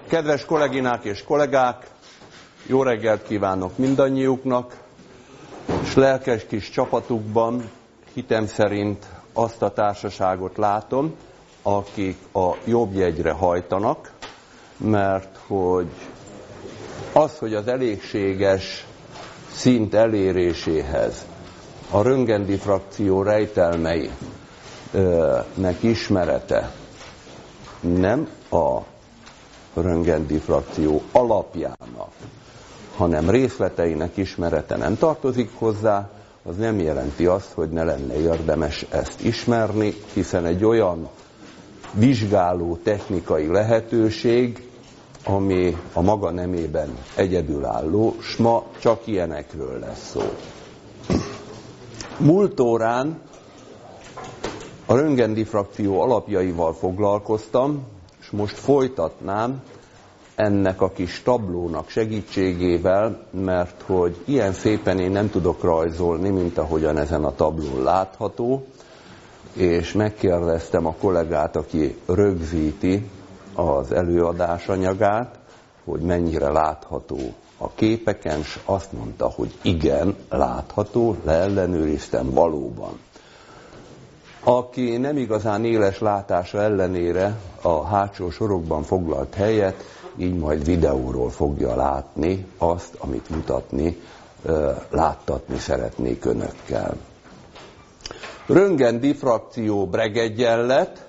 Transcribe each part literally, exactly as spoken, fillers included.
Kedves kolléginák és kollégák, jó reggelt kívánok mindannyiuknak, és lelkes kis csapatukban hitem szerint azt a társaságot látom, akik a jobb jegyre hajtanak, mert hogy az, hogy az elégséges szint eléréséhez a röntgendiffrakció rejtelmeinek ismerete nem a röntgendiffrakció alapjának, hanem részleteinek ismerete nem tartozik hozzá, az nem jelenti azt, hogy ne lenne érdemes ezt ismerni, hiszen egy olyan vizsgáló technikai lehetőség, ami a maga nemében egyedülálló, s ma csak ilyenekről lesz szó. Múlt órán a röntgendiffrakció alapjaival foglalkoztam, és most folytatnám ennek a kis tablónak segítségével, mert hogy ilyen szépen én nem tudok rajzolni, mint ahogyan ezen a tablón látható, és megkérdeztem a kollégát, aki rögzíti az előadás anyagát, hogy mennyire látható a képeken, és azt mondta, hogy igen, látható, leellenőriztem valóban. Aki nem igazán éles látása ellenére a hátsó sorokban foglalt helyet, így majd videóról fogja látni azt, amit mutatni, láttatni szeretnék önökkel. Röntgendiffrakció Breg-egyenlet,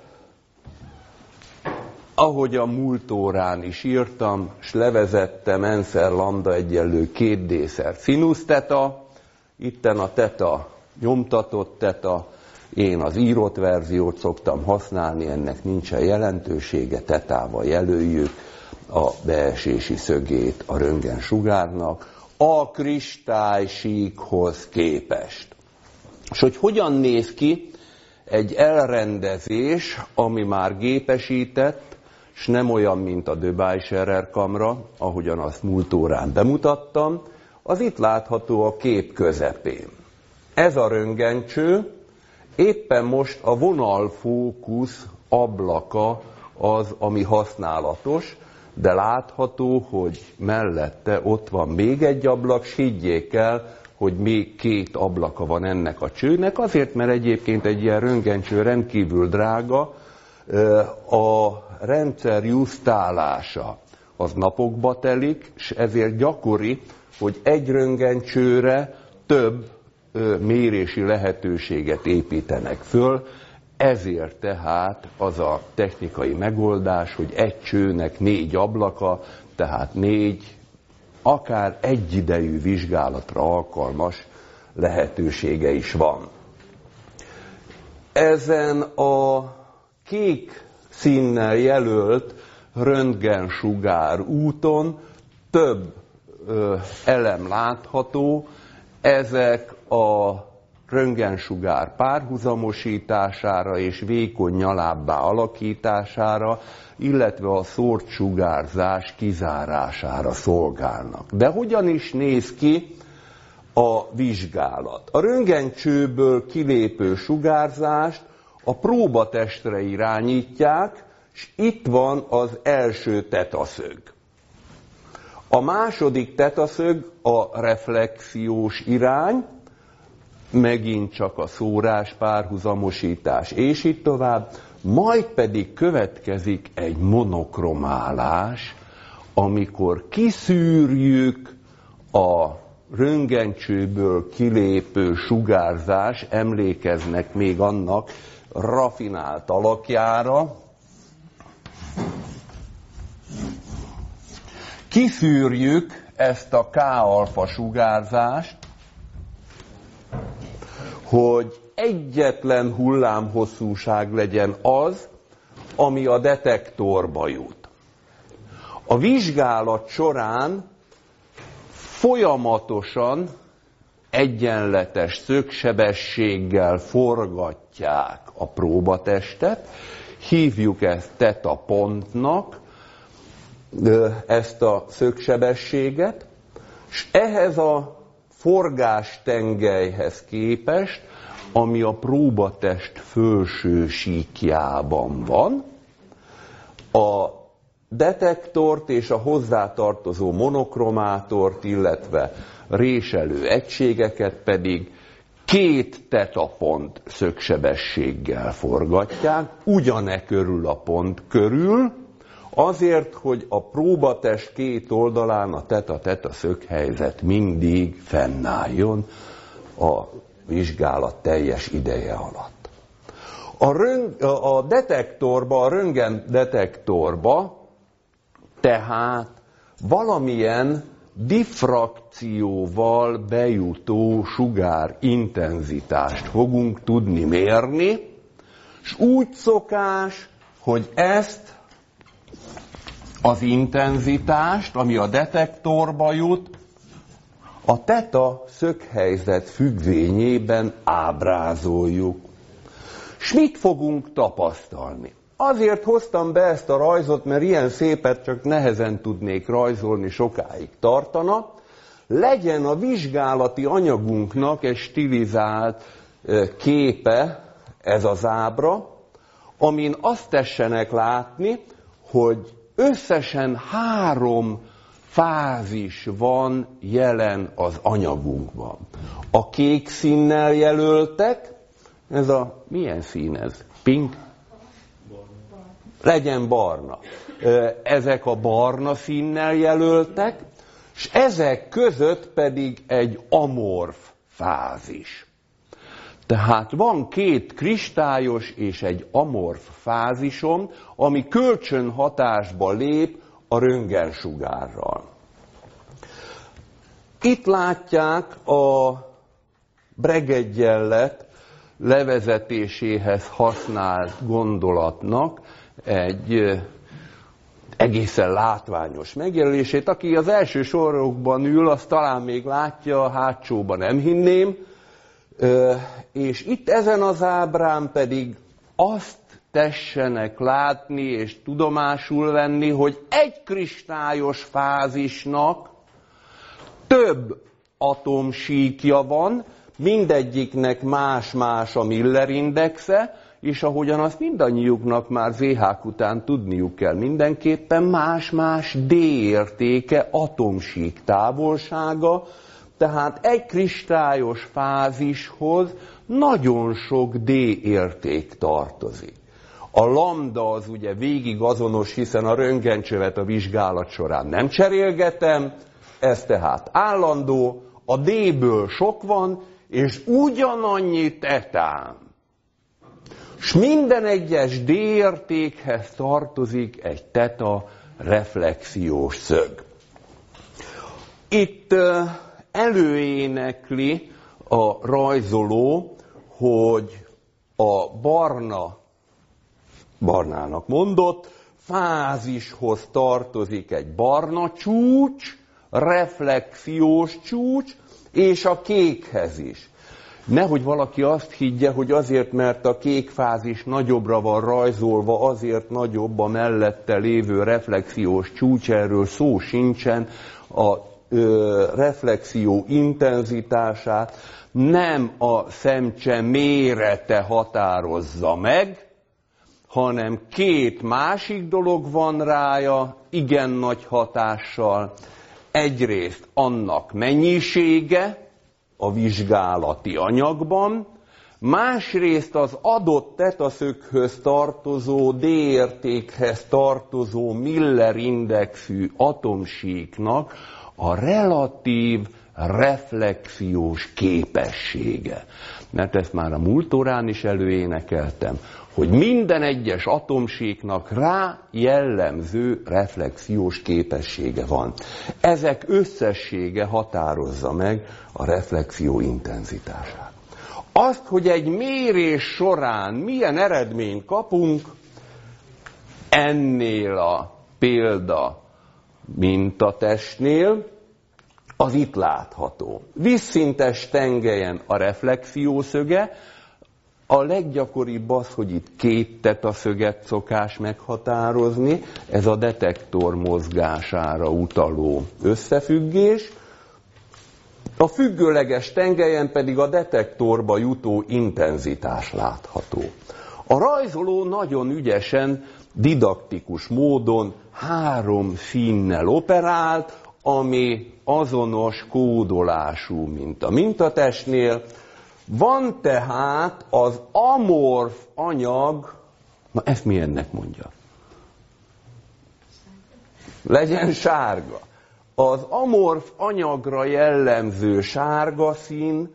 ahogy a múlt órán is írtam, s levezettem n-szer lambda egyenlő két d-szer színusz teta, itten a teta nyomtatott teta, én az írott verziót szoktam használni, ennek nincsen jelentősége, tetával jelöljük a beesési szögét a röntgensugárnak a kristálysíkhoz képest. És hogy hogyan néz ki egy elrendezés, ami már gépesített, és nem olyan, mint a Debye-Scherrer kamra, ahogyan azt múlt órán bemutattam, az itt látható a kép közepén. Ez a röntgencső, éppen most a vonalfókusz ablaka az, ami használatos, de látható, hogy mellette ott van még egy ablak, s higgyék el, hogy még két ablaka van ennek a csőnek, azért, mert egyébként egy ilyen röntgencső rendkívül drága, a rendszer jusztálása az napokba telik, és ezért gyakori, hogy egy röntgencsőre több mérési lehetőséget építenek föl, ezért tehát az a technikai megoldás, hogy egy csőnek négy ablaka, tehát négy, akár egyidejű vizsgálatra alkalmas lehetősége is van. Ezen a kék színnel jelölt röntgensugár úton több ö, elem látható, ezek a röntgensugár párhuzamosítására és vékony nyalábbá alakítására, illetve a szórt sugárzás kizárására szolgálnak. De hogyan is néz ki a vizsgálat? A röntgencsőből kilépő sugárzást a próbatestre irányítják, és itt van az első tetaszög. A második tetaszög a reflexiós irány, megint csak a szórás, párhuzamosítás, és így tovább, majd pedig következik egy monokromálás, amikor kiszűrjük a röntgencsőből kilépő sugárzás, emlékeznek még annak rafinált alakjára, kiszűrjük ezt a K-alfa sugárzást, hogy egyetlen hullámhosszúság legyen az, ami a detektorba jut. A vizsgálat során folyamatosan egyenletes szögsebességgel forgatják a próbatestet, hívjuk ezt teta pontnak, ezt a szögsebességet, és ehhez a forgástengelyhez képest, ami a próbatest felső síkjában van, a detektort és a hozzátartozó monokromátort, illetve réselő egységeket pedig két tetapont szögsebességgel forgatják, ugyane körül a pont körül, azért, hogy a próbatest két oldalán a teta-teta szöghelyzet mindig fennálljon a vizsgálat teljes ideje alatt. A, röng, a detektorba, a röntgen detektorba tehát valamilyen diffrakcióval bejutó sugár intenzitást fogunk tudni mérni, és úgy szokás, hogy ezt az intenzitást, ami a detektorba jut, a teta szöghelyzet függvényében ábrázoljuk. S mit fogunk tapasztalni? Azért hoztam be ezt a rajzot, mert ilyen szépet csak nehezen tudnék rajzolni, sokáig tartana. Legyen a vizsgálati anyagunknak egy stilizált képe, ez az ábra, amin azt tessenek látni, hogy összesen három fázis van jelen az anyagunkban. A kék színnel jelöltek, ez a, milyen szín ez? Pink? Legyen barna. Ezek a barna színnel jelöltek, és ezek között pedig egy amorf fázis. Tehát van két kristályos és egy amorf fázisom, ami kölcsönhatásba lép a röntgensugárral. Itt látják a Breg-egyenlet levezetéséhez használt gondolatnak egy egészen látványos megjelölését. Aki az első sorokban ül, az talán még látja, a hátsóban nem hinném. És itt ezen az ábrán pedig azt tessenek látni és tudomásul venni, hogy egy kristályos fázisnak több atomsíkja van, mindegyiknek más-más a Miller-indexe, és ahogyan azt mindannyiuknak már zé há után tudniuk kell mindenképpen, más-más D értéke, atomsík távolsága, tehát egy kristályos fázishoz nagyon sok D érték tartozik. A lambda az ugye végig azonos, hiszen a röntgencsövet a vizsgálat során nem cserélgetem, ez tehát állandó, a D-ből sok van, és ugyanannyi tetám. És minden egyes D értékhez tartozik egy teta reflexiós szög. Itt előénekli a rajzoló, hogy a barna, barnának mondott, fázishoz tartozik egy barna csúcs, reflexiós csúcs, és a kékhez is. Nehogy valaki azt higgye, hogy azért, mert a kék fázis nagyobbra van rajzolva, azért nagyobb a mellette lévő reflexiós csúcs, erről szó sincsen. A ö, reflexió intenzitását nem a szemcse mérete határozza meg, hanem két másik dolog van rája, igen nagy hatással. Egyrészt annak mennyisége a vizsgálati anyagban, másrészt az adott tetaszöghöz tartozó, D értékhez tartozó Miller-indexű atomsíknak a relatív reflexiós képessége. Mert ezt már a múlt órán is előénekeltem, hogy minden egyes atomsíknak rá jellemző reflexiós képessége van. Ezek összessége határozza meg a reflexió intenzitását. Azt, hogy egy mérés során milyen eredményt kapunk, ennél a példa mintatestnél, az itt látható. Vízszintes tengelyen a reflexiószöge, a leggyakoribb az, hogy itt két tetaszöget szokás meghatározni, ez a detektor mozgására utaló összefüggés. A függőleges tengelyen pedig a detektorba jutó intenzitás látható. A rajzoló nagyon ügyesen didaktikus módon három színnel operált, ami azonos kódolású, mint a mintatestnél. Van tehát az amorf anyag, na ezt mi ennek mondja? Legyen sárga. Az amorf anyagra jellemző sárga szín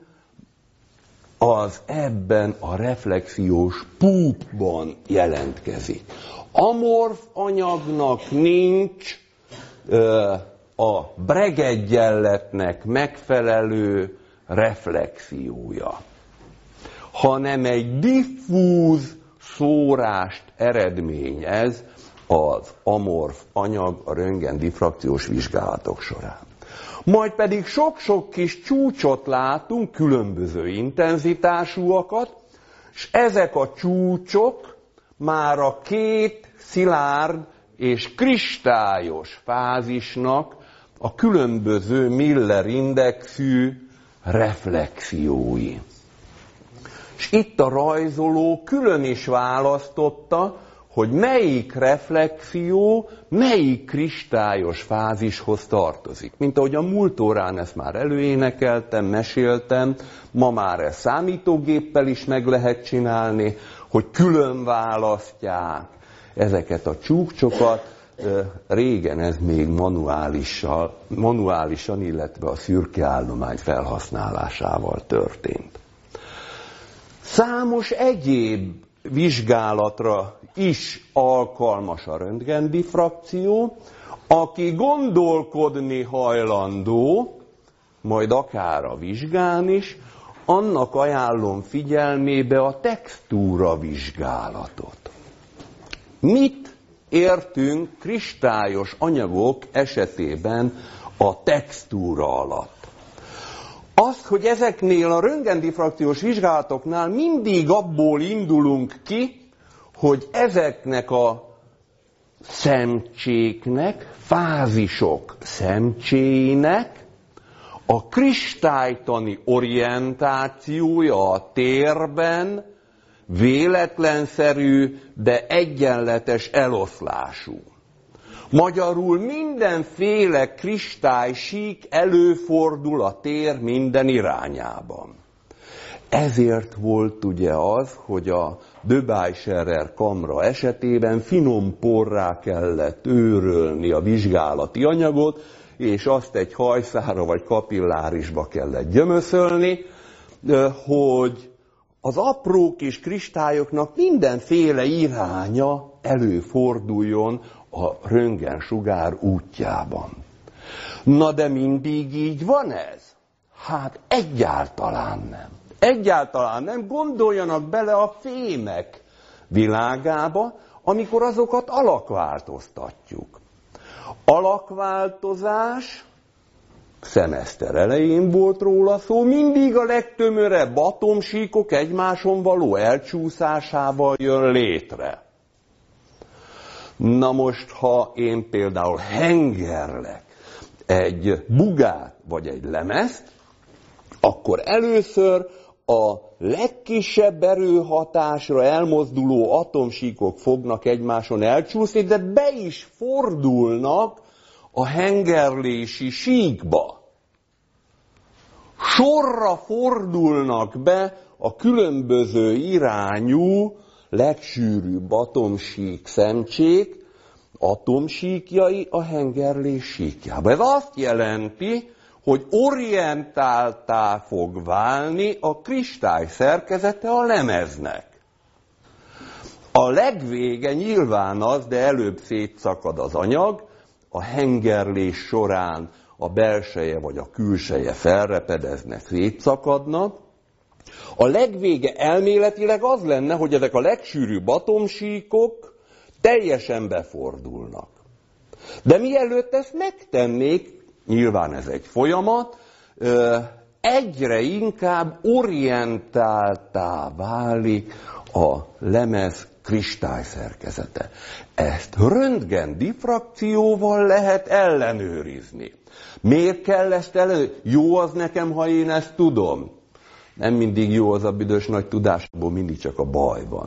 az ebben a reflexiós púpban jelentkezik. Amorf anyagnak nincs ö, a Breg-egyenletnek megfelelő reflexiója, hanem egy diffúz szórást eredményez az amorf anyag a röntgendiffrakciós vizsgálatok során. Majd pedig sok-sok kis csúcsot látunk, különböző intenzitásúakat, és ezek a csúcsok már a két szilárd és kristályos fázisnak a különböző Miller-indexű reflexiói. És itt a rajzoló külön is választotta, hogy melyik reflexió, melyik kristályos fázishoz tartozik. Mint ahogy a múlt órán ezt már előénekeltem, meséltem, ma már ezt számítógéppel is meg lehet csinálni, hogy külön választják ezeket a csúcsokat. Régen ez még manuálisan, manuálisan, illetve a szürke állomány felhasználásával történt. Számos egyéb vizsgálatra is alkalmas a röntgendiffrakció. Aki gondolkodni hajlandó, majd akár a vizsgán is, annak ajánlom figyelmébe a textúra vizsgálatot. Mit értünk kristályos anyagok esetében a textúra alatt? Az, hogy ezeknél a röntgendiffrakciós vizsgálatoknál mindig abból indulunk ki, hogy ezeknek a szemcséknek, fázisok szemcséinek a kristálytani orientációja a térben véletlenszerű, de egyenletes eloszlású. Magyarul mindenféle kristálysík előfordul a tér minden irányában. Ezért volt ugye az, hogy a Debye-Scherrer kamra esetében finom porrá kellett őrölni a vizsgálati anyagot, és azt egy hajszára vagy kapillárisba kellett gyömöszölni, hogy az apró kis kristályoknak mindenféle iránya előforduljon a röntgensugár útjában. Na de mindig így van ez? Hát egyáltalán nem. Egyáltalán nem. Gondoljanak bele a fémek világába, amikor azokat alakváltoztatjuk. Alakváltozás, szemeszter elején volt róla szó, mindig a legtömörebb atomsíkok egymáson való elcsúszásával jön létre. Na most, ha én például hengerlek egy bugát vagy egy lemezt, akkor először a legkisebb erőhatásra elmozduló atomsíkok fognak egymáson elcsúszni, de be is fordulnak a hengerlési síkba. Sorra fordulnak be a különböző irányú, legsűrűbb atomsík szemcsék, atomsíkjai a hengerlés síkjába. Ez azt jelenti, hogy orientáltá fog válni a kristály szerkezete a lemeznek. A legvége nyilván az, de előbb szétszakad az anyag, a hengerlés során a belseje vagy a külseje felrepedezne, szétszakadnak. A legvége elméletileg az lenne, hogy ezek a legsűrűbb atomsíkok teljesen befordulnak. De mielőtt ezt megtennék, nyilván ez egy folyamat, egyre inkább orientáltá válik a lemez kristályszerkezete. Ezt röntgendiffrakcióval lehet ellenőrizni. Miért kell ezt ellenőrizni? Jó az nekem, ha én ezt tudom. Nem mindig jó az a büdös nagy tudásból, mindig csak a baj van.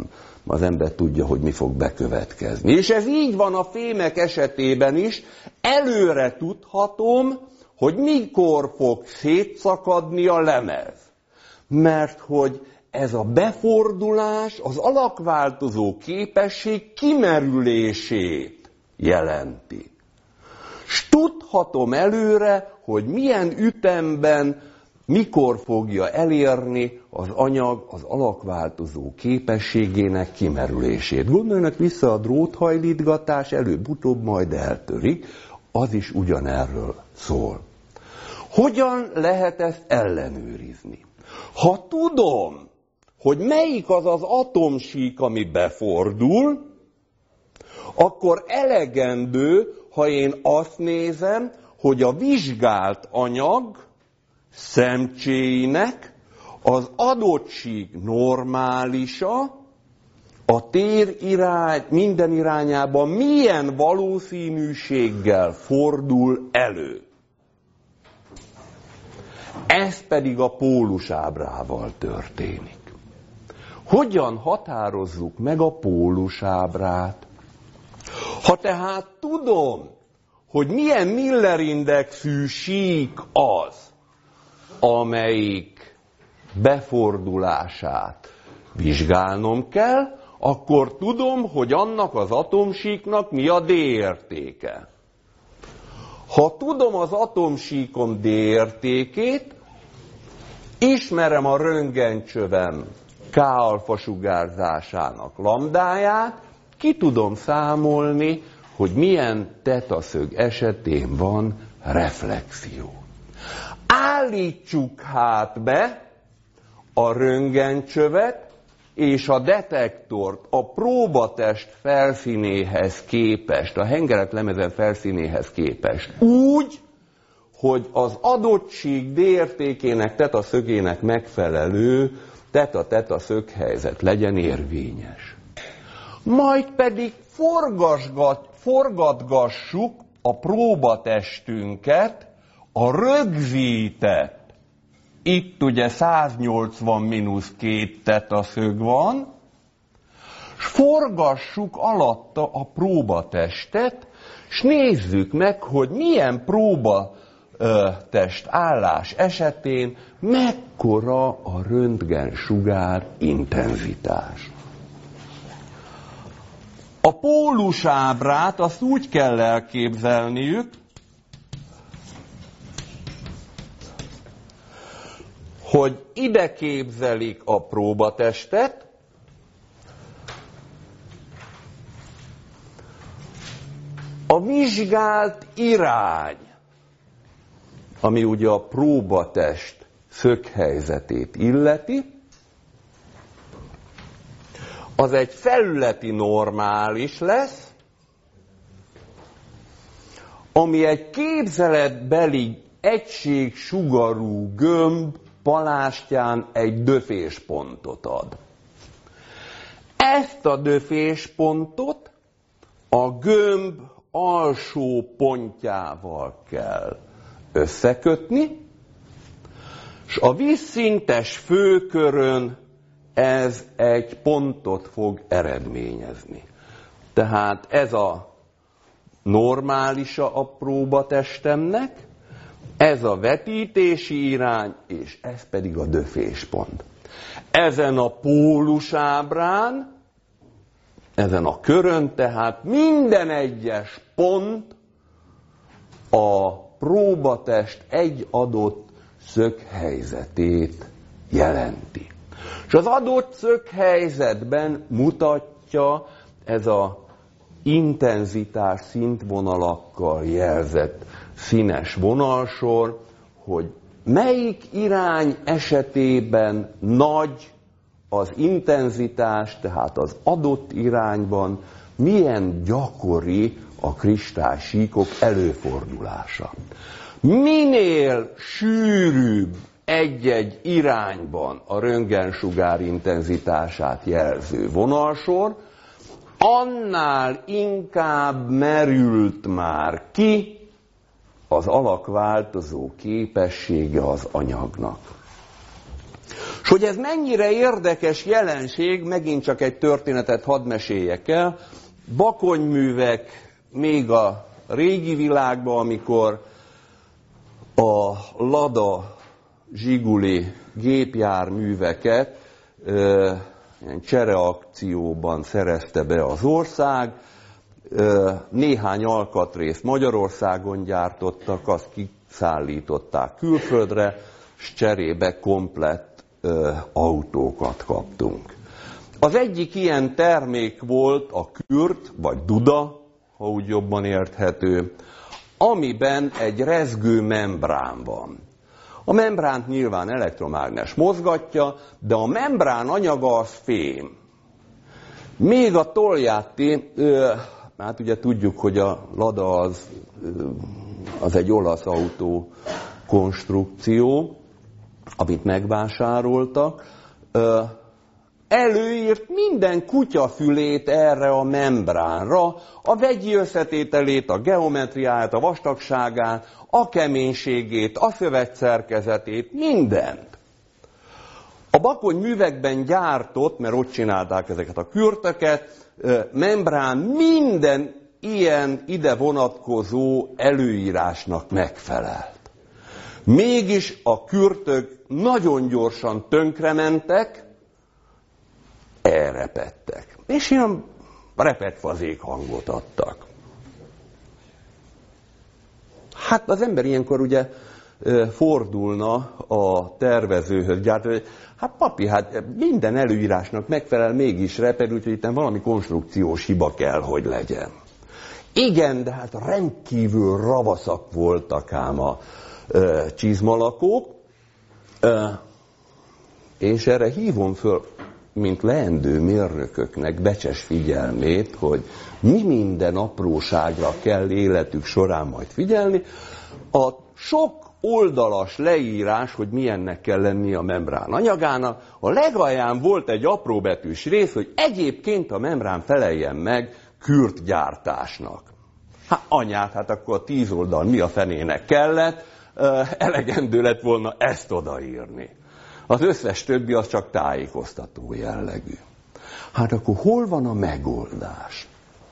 az ember tudja, hogy mi fog bekövetkezni. És ez így van a fémek esetében is, előre tudhatom, hogy mikor fog szétszakadni a lemez. Mert hogy ez a befordulás az alakváltozó képesség kimerülését jelenti. S tudhatom előre, hogy milyen ütemben, mikor fogja elérni az anyag az alakváltozó képességének kimerülését. Gondoljanak vissza, a dróthajlítgatás előbb-utóbb majd eltörik, az is ugyanerről szól. Hogyan lehet ezt ellenőrizni? Ha tudom, hogy melyik az az atomsík, ami befordul, akkor elegendő, ha én azt nézem, hogy a vizsgált anyag szemcséinek az adott sík normálisa, a tér irány, minden irányában milyen valószínűséggel fordul elő. Ez pedig a pólusábrával történik. Hogyan határozzuk meg a pólusábrát? Ha tehát tudom, hogy milyen Miller-indexű sík az, amelyik befordulását vizsgálnom kell, akkor tudom, hogy annak az atomsíknak mi a D-értéke. Ha tudom az atomsíkom D-értékét, ismerem a röntgencsövem K-alfa sugárzásának lambdáját, ki tudom számolni, hogy milyen tetaszög esetén van reflexió. Állítsuk hát be a röntgencsövet és a detektort a próbatest felszínéhez képest, a hengeretlemezen felszínéhez képest úgy, hogy az adott sík D-értékének, tetaszögének megfelelő teta-teta szöghelyzet legyen érvényes. Majd pedig forgasgat, forgatgassuk a próbatestünket a rögzített, itt ugye száznyolcvan mínusz két tetaszög van, s forgassuk alatta a próbatestet, s nézzük meg, hogy milyen próbatest állás esetén mekkora a röntgensugár intenzitás. A pólusábrát azt úgy kell elképzelniük, hogy ide képzelik a próbatestet, a vizsgált irány, ami ugye a próbatest szöghelyzetét illeti, az egy felületi normális lesz, ami egy képzeletbeli egységsugarú gömb palástján egy döféspontot ad. Ezt a döféspontot a gömb alsó pontjával kell összekötni, és a vízszintes főkörön ez egy pontot fog eredményezni. Tehát ez a normálisa a próbatestemnek, ez a vetítési irány, és ez pedig a döféspont. Ezen a pólusábrán, ezen a körön tehát minden egyes pont a próbatest egy adott szöghelyzetét jelenti. És az adott szöghelyzetben mutatja ez a intenzitás szintvonalakkal jelzett színes vonalsor, hogy melyik irány esetében nagy az intenzitás, tehát az adott irányban milyen gyakori a kristálysíkok előfordulása. Minél sűrűbb egy-egy irányban a röntgensugár intenzitását jelző vonalsor, annál inkább merült már ki az alakváltozó képessége az anyagnak. És hogy ez mennyire érdekes jelenség, megint csak egy történetet hadd meséljek el. Bakonyművek még a régi világban, amikor a Lada Zsiguli gépjárműveket ö, ilyen csereakcióban szerezte be az ország, ö, néhány alkatrészt Magyarországon gyártottak, azt kiszállították külföldre, és cserébe komplett ö, autókat kaptunk. Az egyik ilyen termék volt a kürt, vagy duda, ha úgy jobban érthető, amiben egy rezgő membrán van. A membránt nyilván elektromágnes mozgatja, de a membrán anyaga az fém. Még a Togliatti, hát ugye tudjuk, hogy a Lada az, az egy olasz autó konstrukció, amit megvásároltak, előírt minden kutyafülét erre a membránra, a vegyi összetételét, a geometriáját, a vastagságát, a keménységét, a szövetszerkezetét, mindent. A bakonyművekben gyártott, mert ott csinálták ezeket a kürtöket, membrán minden ilyen ide vonatkozó előírásnak megfelelt. Mégis a kürtök nagyon gyorsan tönkrementek, elrepedtek. És ilyen repedfazék hangot adtak. Hát az ember ilyenkor ugye fordulna a tervezőhöz, gyártóhöz, hát papi, hát minden előírásnak megfelel, mégis reped, úgyhogy itt valami konstrukciós hiba kell, hogy legyen. Igen, de hát rendkívül ravaszak voltak ám a e, csizmalakók, e, és erre hívom föl, mint leendő mérnököknek becses figyelmét, hogy mi minden apróságra kell életük során majd figyelni. A sok oldalas leírás, hogy milyennek kell lenni a membrán anyagának, a legalján volt egy apróbetűs rész, hogy egyébként a membrán feleljen meg kürtgyártásnak. Hát anyát, hát akkor a tíz oldal mi a fenének kellett, elegendő lett volna ezt odaírni. Az összes többi az csak tájékoztató jellegű. Hát akkor hol van a megoldás?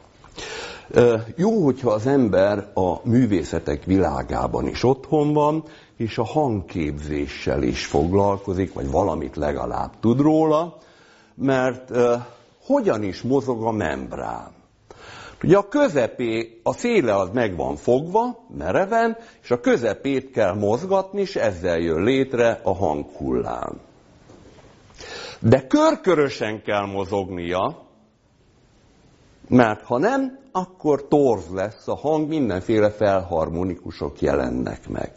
Jó, hogyha az ember a művészetek világában is otthon van, és a hangképzéssel is foglalkozik, vagy valamit legalább tud róla, mert hogyan is mozog a membrán? Ugye a közepé, a széle az meg van fogva, mereven, és a közepét kell mozgatni, és ezzel jön létre a hanghullám. De körkörösen kell mozognia, mert ha nem, akkor torz lesz a hang, mindenféle felharmonikusok jelennek meg.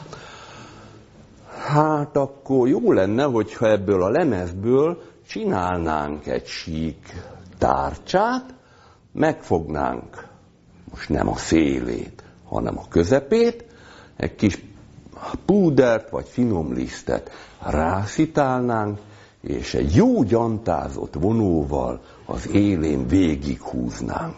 Hát akkor jó lenne, hogyha ebből a lemezből csinálnánk egy sík tárcsát, megfognánk most nem a szélét, hanem a közepét, egy kis púdert vagy finom lisztet rászitálnánk, és egy jó gyantázott vonóval az élén végighúznánk.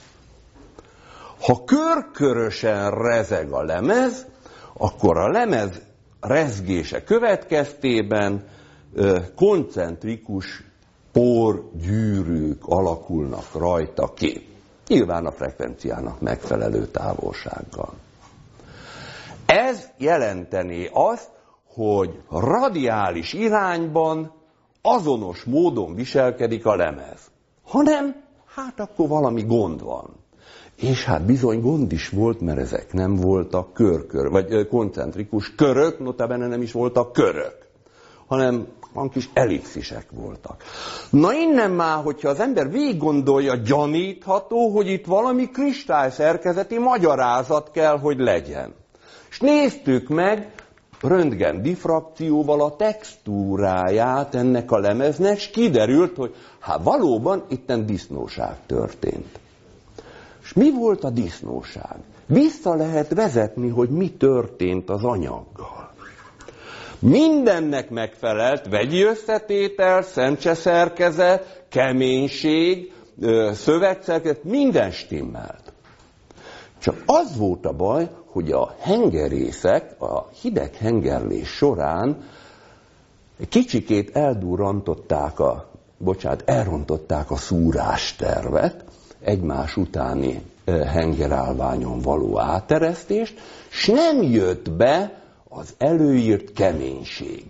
Ha körkörösen rezeg a lemez, akkor a lemez rezgése következtében koncentrikus porgyűrűk alakulnak rajta ki. Nyilván a frekvenciának megfelelő távolsággal. Ez jelenteni azt, hogy radiális irányban azonos módon viselkedik a lemez. Ha nem, hát akkor valami gond van. És hát bizony gond is volt, mert ezek nem voltak körkör, vagy koncentrikus körök, notabene nem is voltak körök, hanem van kis ellipszisek voltak. Na innen már, hogyha az ember végig gondolja, gyanítható, hogy itt valami kristályszerkezeti magyarázat kell, hogy legyen. És néztük meg röntgen diffrakcióval a textúráját ennek a lemeznek, és kiderült, hogy hát valóban itten disznóság történt. És mi volt a disznóság? Vissza lehet vezetni, hogy mi történt az anyaggal. Mindennek megfelelt vegyi összetétel, szemcseszerkezet, keménység, szövetszerkezet, minden stimmelt. Csak az volt a baj, hogy a hengerészek a hideg hengerlés során Kicsikét eldurrantották a, bocsánat, elrontották a szúrástervet, egymás utáni hengerállványon való áteresztést, s nem jött be az előírt keménység.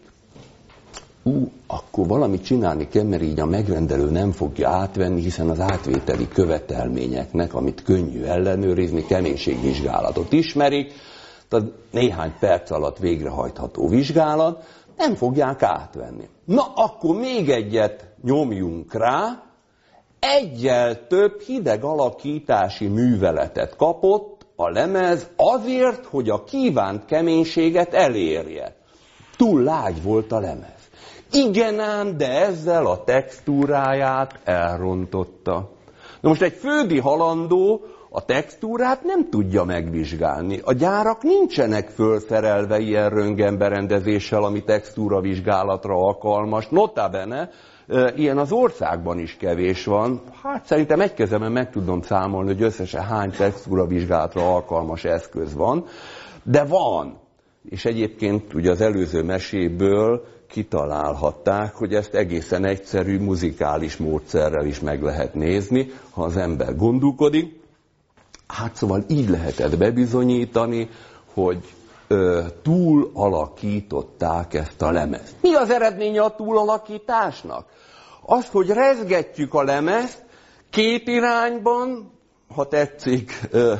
Ú, akkor valamit csinálni kell, mert így a megrendelő nem fogja átvenni, hiszen az átvételi követelményeknek, amit könnyű ellenőrizni, keménységvizsgálatot ismerik, tehát néhány perc alatt végrehajtható vizsgálat, nem fogják átvenni. Na, akkor még egyet nyomjunk rá, egyel több hideg alakítási műveletet kapott a lemez azért, hogy a kívánt keménységet elérje. Túl lágy volt a lemez. Igen ám, de ezzel a textúráját elrontotta. Na most egy földi halandó a textúrát nem tudja megvizsgálni. A gyárak nincsenek fölszerelve ilyen röntgenberendezéssel, ami textúravizsgálatra alkalmas. Nota bene, ilyen az országban is kevés van. Hát szerintem egy kezemen meg tudom számolni, hogy összesen hány textúravizsgálatra alkalmas eszköz van. De van. És egyébként ugye az előző meséből kitalálhatták, hogy ezt egészen egyszerű muzikális módszerrel is meg lehet nézni, ha az ember gondolkodik. Hát szóval így lehetett bebizonyítani, hogy ö, túl alakították ezt a lemezt. Mi az eredménye a túlalakításnak? Az, hogy rezgetjük a lemezt két irányban, ha tetszik, ö,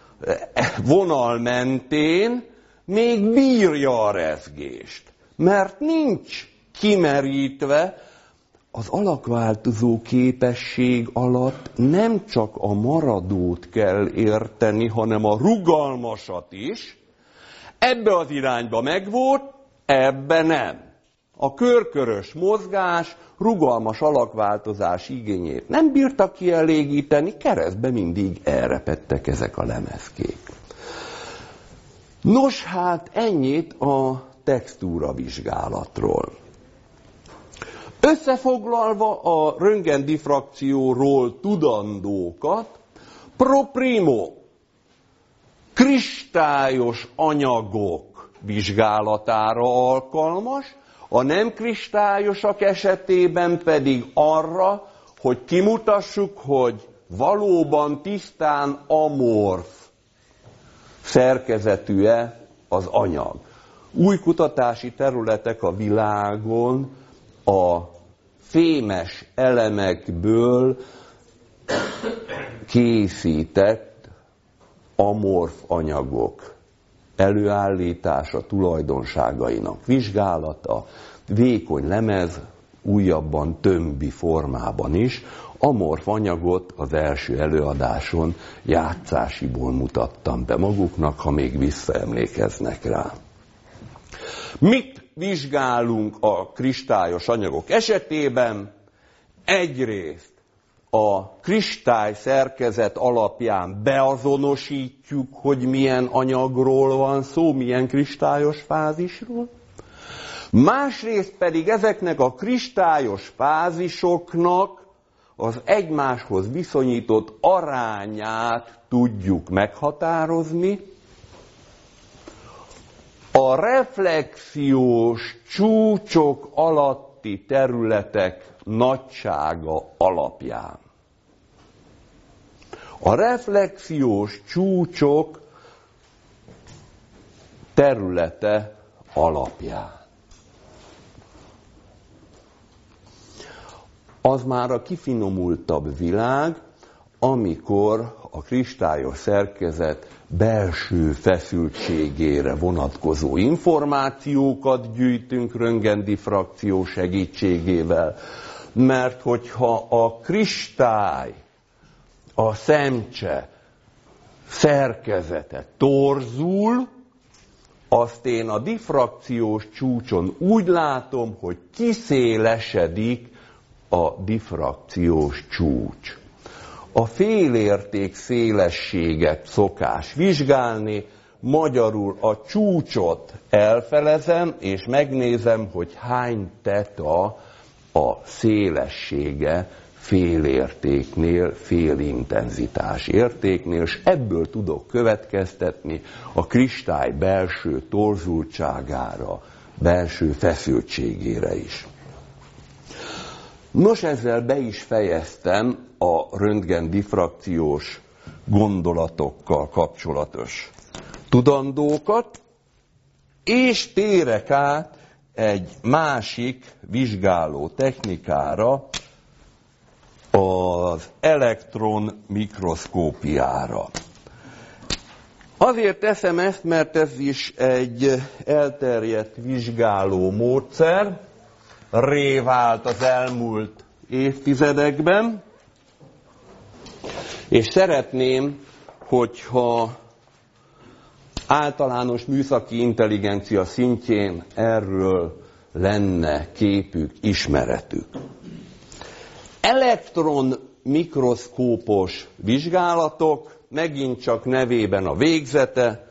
vonal mentén, még bírja a rezgést. Mert nincs kimerítve, az alakváltozó képesség alatt nem csak a maradót kell érteni, hanem a rugalmasat is. Ebbe az irányba megvolt, ebbe nem. A körkörös mozgás, rugalmas alakváltozás igényét nem bírtak kielégíteni, keresztbe mindig elrepedtek ezek a lemezkék. Nos hát ennyit a textúravizsgálatról. Összefoglalva a röntgendifrakcióról tudandókat, pro primo kristályos anyagok vizsgálatára alkalmas, a nem kristályosak esetében pedig arra, hogy kimutassuk, hogy valóban tisztán amorf szerkezetű-e az anyag. Új kutatási területek a világon a fémes elemekből készített amorf anyagok előállítása, tulajdonságainak vizsgálata, vékony lemez, újabban tömbi formában is. Amorf anyagot az első előadáson játszásiból mutattam be maguknak, ha még visszaemlékeznek rá. Mit vizsgálunk a kristályos anyagok esetében? Egyrészt a kristály szerkezet alapján beazonosítjuk, hogy milyen anyagról van szó, milyen kristályos fázisról. Másrészt pedig ezeknek a kristályos fázisoknak az egymáshoz viszonyított arányát tudjuk meghatározni. A reflexiós csúcsok alatti területek nagysága alapján. A reflexiós csúcsok területe alapján. Az már a kifinomultabb világ, amikor a kristályos szerkezet belső feszültségére vonatkozó információkat gyűjtünk röntgendifrakció segítségével, mert hogyha a kristály, a szemcse szerkezete torzul, azt én a diffrakciós csúcson úgy látom, hogy kiszélesedik a diffrakciós csúcs. A félérték szélességet szokás vizsgálni, magyarul a csúcsot elfelezem, és megnézem, hogy hány teta a szélessége félértéknél, félintenzitás értéknél, és ebből tudok következtetni a kristály belső torzultságára, belső feszültségére is. Nos, ezzel be is fejeztem a röntgendiffrakciós gondolatokkal kapcsolatos tudandókat, és térek át egy másik vizsgáló technikára, az elektron mikroszkópiára. Azért teszem ezt, mert ez is egy elterjedt vizsgáló módszer, ré vált az elmúlt évtizedekben, és szeretném, hogyha általános műszaki intelligencia szintjén erről lenne képük, ismeretük. Elektron mikroszkópos vizsgálatok, megint csak nevében a végzete,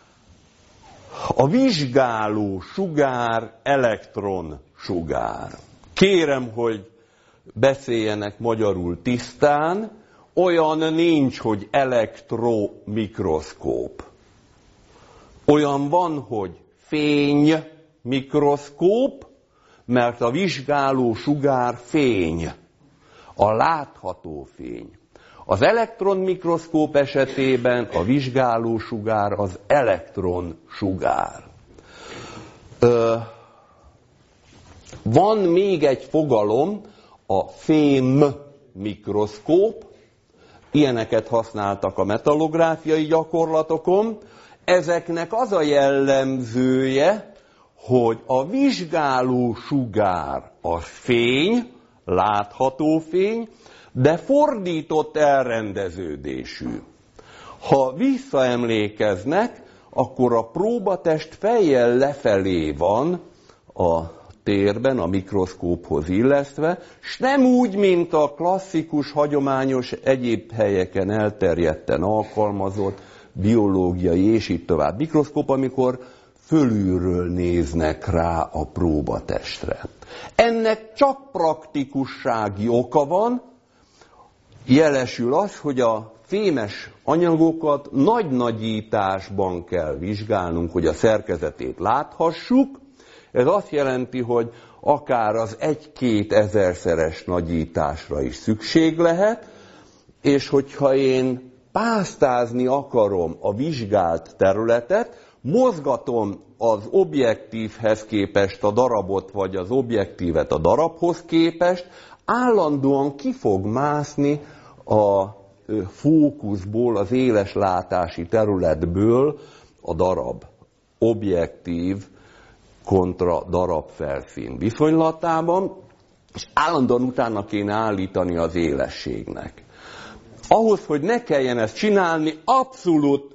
a vizsgáló sugár elektron sugár. Kérem, hogy beszéljenek magyarul tisztán, olyan nincs, hogy elektromikroszkóp. Olyan van, hogy fénymikroszkóp, mert a vizsgáló sugár fény, a látható fény. Az elektronmikroszkóp esetében a vizsgáló sugár az elektronsugár. Ö, van még egy fogalom, a fémmikroszkóp, ilyeneket használtak a metallográfiai gyakorlatokon. Ezeknek az a jellemzője, hogy a vizsgáló sugár a fény, látható fény, de fordított elrendeződésű. Ha visszaemlékeznek, akkor a próbatest fejjel lefelé van a térben, a mikroszkóphoz illesztve, s nem úgy, mint a klasszikus, hagyományos, egyéb helyeken elterjedten alkalmazott biológiai és így tovább mikroszkóp, amikor fölülről néznek rá a próbatestre. Ennek csak praktikussági oka van, jelesül az, hogy a fémes anyagokat nagy nagyításban kell vizsgálnunk, hogy a szerkezetét láthassuk. Ez azt jelenti, hogy akár az egy-két ezerszeres nagyításra is szükség lehet, és hogyha én pásztázni akarom a vizsgált területet, mozgatom az objektívhez képest a darabot, vagy az objektívet a darabhoz képest, állandóan ki fog mászni a fókuszból, az éles látási területből a darab objektív kontra darab felszín viszonylatában, és állandóan utána kéne állítani az élességnek. Ahhoz, hogy ne kelljen ezt csinálni, abszolút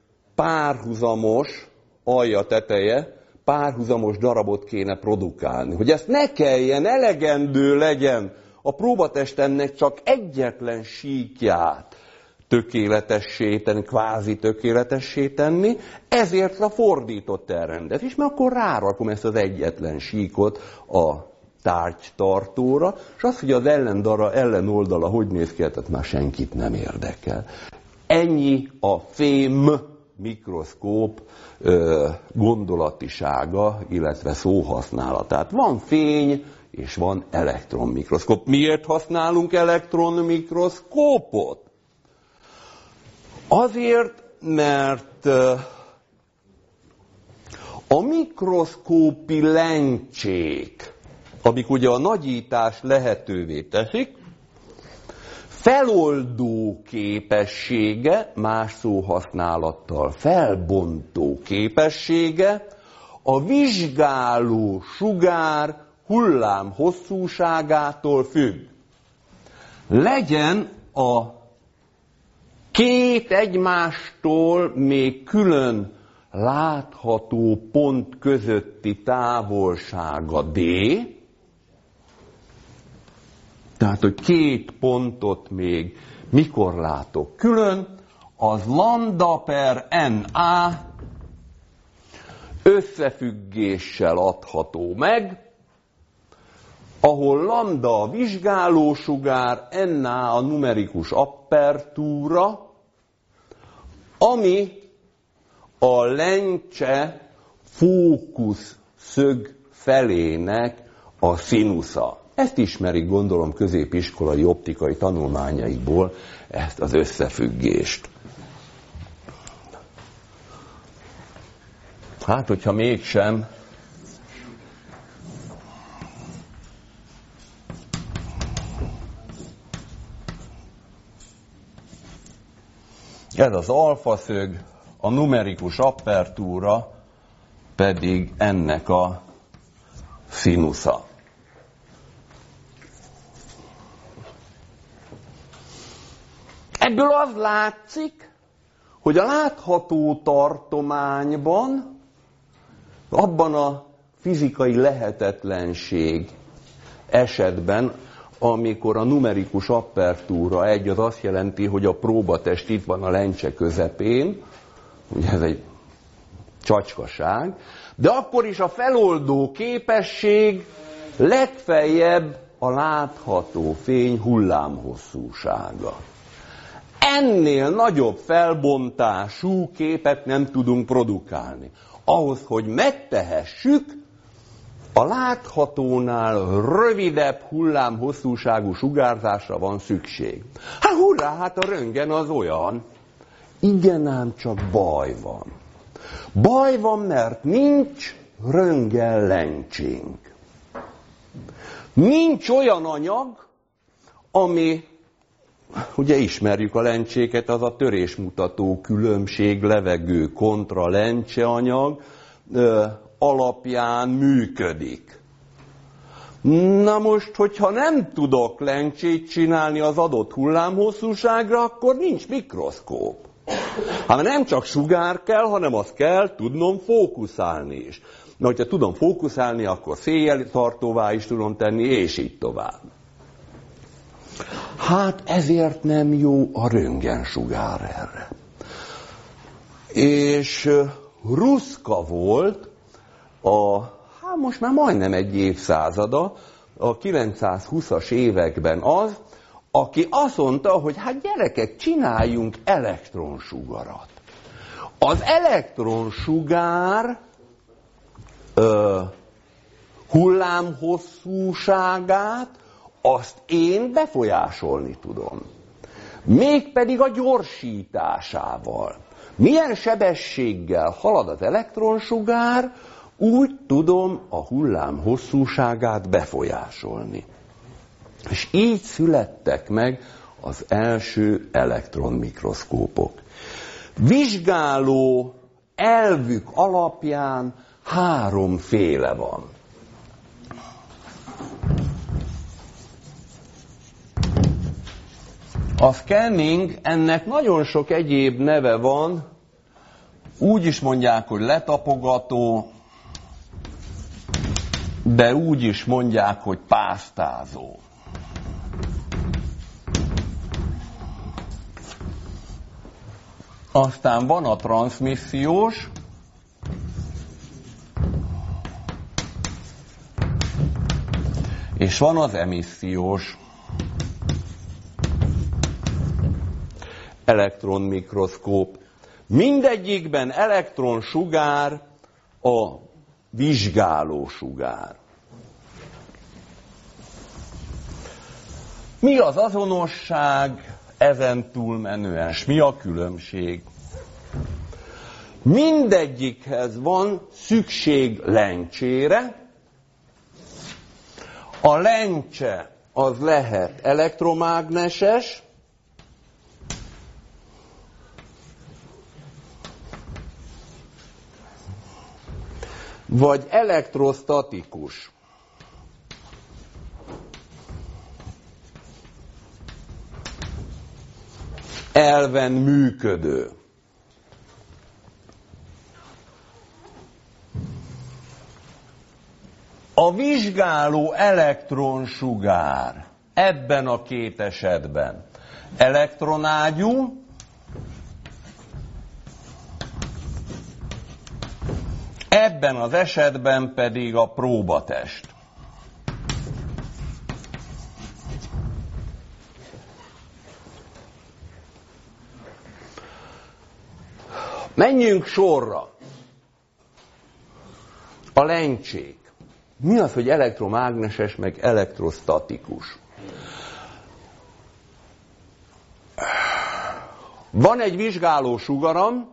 párhuzamos alja teteje, párhuzamos darabot kéne produkálni. Hogy ezt ne kelljen, elegendő legyen a próbatestemnek csak egyetlen síkját tökéletessé tenni, kvázi tökéletessé tenni, ezért a fordított elrendezés, mert akkor rárakom ezt az egyetlen síkot a tárgytartóra, és az, hogy az ellendara, ellenoldala hogy néz ki, tehát már senkit nem érdekel. Ennyi a fém mikroszkóp ö, gondolatisága, illetve szóhasználatát. Van fény, és van elektronmikroszkóp. Miért használunk elektronmikroszkópot? Azért, mert a mikroszkópi lencsék, amik ugye a nagyítást lehetővé teszik, feloldó képessége, más szóhasználattal felbontó képessége, a vizsgáló sugár hullám hosszúságától függ. Legyen a két egymástól még külön látható pont közötti távolsága D, tehát, hogy két pontot még mikor látok külön, az lambda per na összefüggéssel adható meg, ahol lambda a vizsgálósugár, na a numerikus apertúra, ami a lencse fókusz szög felének a színusza. Ezt ismerik, gondolom, középiskolai optikai tanulmányaikból, ezt az összefüggést. Hát, hogyha mégsem, ez az alfaszög, a numerikus apertúra pedig ennek a színusza. Ebből az látszik, hogy a látható tartományban, abban a fizikai lehetetlenség esetben, amikor a numerikus apertúra egy, az azt jelenti, hogy a próbatest itt van a lencse közepén, ugye ez egy csacskaság, de akkor is a feloldó képesség legfeljebb a látható fény hullámhosszúsága. Ennél nagyobb felbontású képet nem tudunk produkálni. Ahhoz, hogy megtehessük, a láthatónál rövidebb hullámhosszúságú sugárzásra van szükség. Hát hurrá, hát a röntgen az olyan. Igen, ám csak baj van. Baj van, mert nincs röntgenlencsénk. Nincs olyan anyag, ami, ugye ismerjük a lencséket, az a törésmutató különbség, levegő kontra lencseanyag ö, alapján működik. Na most, hogyha nem tudok lencsét csinálni az adott hullámhosszúságra, akkor nincs mikroszkóp. Hát nem csak sugár kell, hanem azt kell tudnom fókuszálni is. Na, hogyha tudom fókuszálni, akkor széjjeltartóvá is tudom tenni, és így tovább. Hát ezért nem jó a röntgensugár erre. És Ruszka volt a, hát most már majdnem egy évszázada, a kilencszázhúszas években az, aki azt mondta, hogy hát gyerekek, csináljunk elektronsugarat. Az elektronsugár ö, hullámhosszúságát azt én befolyásolni tudom. Mégpedig a gyorsításával. Milyen sebességgel halad az elektronsugár, úgy tudom a hullám hosszúságát befolyásolni. És így születtek meg az első elektronmikroszkópok. Vizsgáló elvük alapján háromféle van. A scanning, ennek nagyon sok egyéb neve van, úgy is mondják, hogy letapogató, de úgy is mondják, hogy pásztázó. Aztán van a transzmissziós, és van az emissziós elektronmikroszkóp. Mindegyikben elektronsugár a vizsgálósugár. Mi az azonosság ezen túlmenően? S mi a különbség? Mindegyikhez van szükség lencsére. A lencse az lehet elektromágneses, vagy elektrostatikus. Elven működő. A vizsgáló elektronsugár ebben a két esetben elektronágyú, ebben az esetben pedig a próbatest. Menjünk sorra. A lencsék. Mi az, hogy elektromágneses, meg elektrostatikus? Van egy vizsgáló sugaram,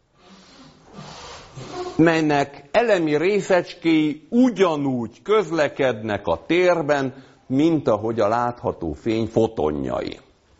melynek elemi részecskéi ugyanúgy közlekednek a térben, mint ahogy a látható fény fotonjai.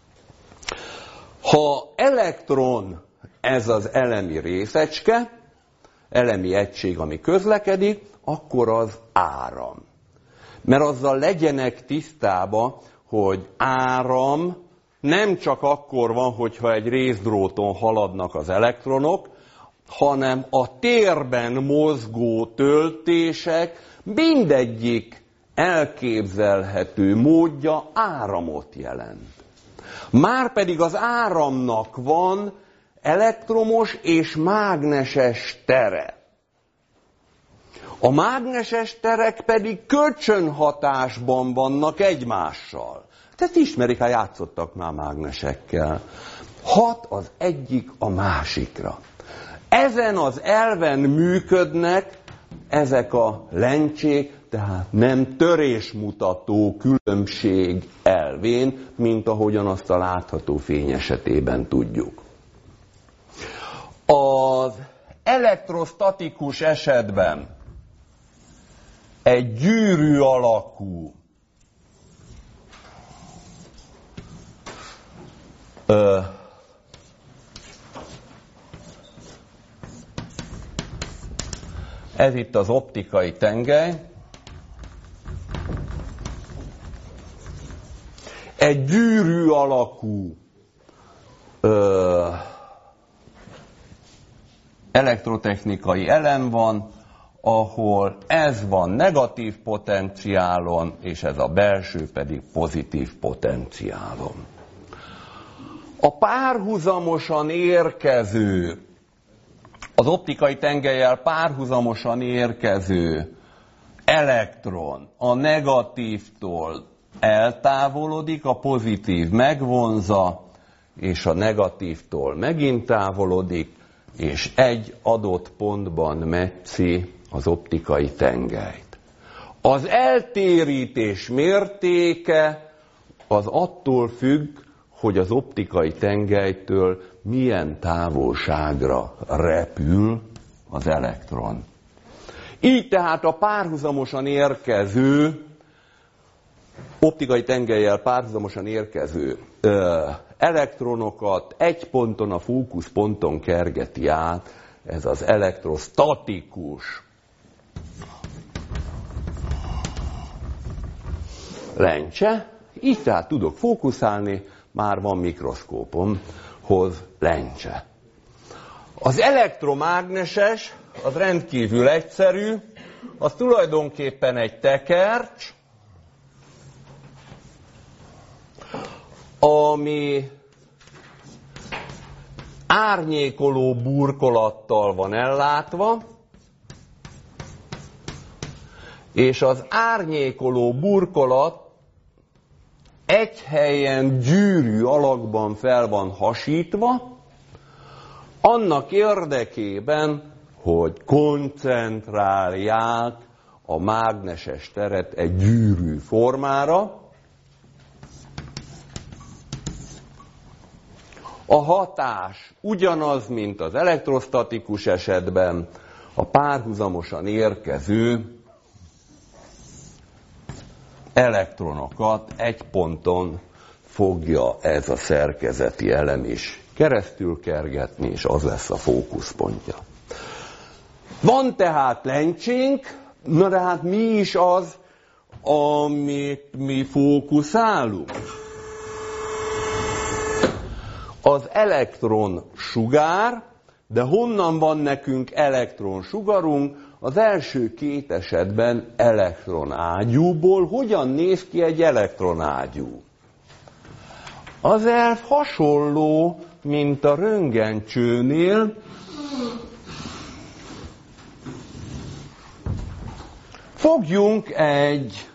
Ha elektron ez az elemi részecske, elemi egység, ami közlekedik, akkor az áram. Mert azzal legyenek tisztába, hogy áram nem csak akkor van, hogyha egy részdróton haladnak az elektronok, hanem a térben mozgó töltések mindegyik elképzelhető módja áramot jelent. Márpedig az áramnak van elektromos és mágneses tere. A mágneses terek pedig kölcsönhatásban vannak egymással. Tehát ismerik, ha játszottak már mágnesekkel. Hat az egyik a másikra. Ezen az elven működnek ezek a lencsék, tehát nem törésmutató különbség elvén, mint ahogyan azt a látható fény esetében tudjuk. Az elektrostatikus esetben egy gyűrű alakú ö, ez itt az optikai tengely. Egy gyűrű alakú ö, elektrotechnikai elem van, ahol ez van negatív potenciálon, és ez a belső pedig pozitív potenciálon. A párhuzamosan érkező, az optikai tengellyel párhuzamosan érkező elektron a negatívtól eltávolodik, a pozitív megvonza, és a negatívtól megint távolodik, és egy adott pontban metszi az optikai tengelyt. Az eltérítés mértéke az attól függ, hogy az optikai tengelytől milyen távolságra repül az elektron. Így tehát a párhuzamosan érkező, optikai tengellyel párhuzamosan érkező ö, elektronokat egy ponton, a fókuszponton kergeti át ez az elektrostatikus lencse. Így tehát tudok fókuszálni, már van mikroszkópomhoz lencse. Az elektromágneses, az rendkívül egyszerű, az tulajdonképpen egy tekercs, ami árnyékoló burkolattal van ellátva, és az árnyékoló burkolat egy helyen gyűrű alakban fel van hasítva, annak érdekében, hogy koncentrálják a mágneses teret egy gyűrű formára. A hatás ugyanaz, mint az elektrostatikus esetben, a párhuzamosan érkező elektronokat egy ponton fogja ez a szerkezeti elem is keresztül kergetni, és az lesz a fókuszpontja. Van tehát lencsénk, na de hát mi is az, amit mi fókuszálunk? Az elektron sugár, de honnan van nekünk elektron sugarunk? Az első két esetben elektronágyúból. Hogyan néz ki egy elektronágyú? Az elv hasonló, mint a röntgencsőnél. Fogjunk egy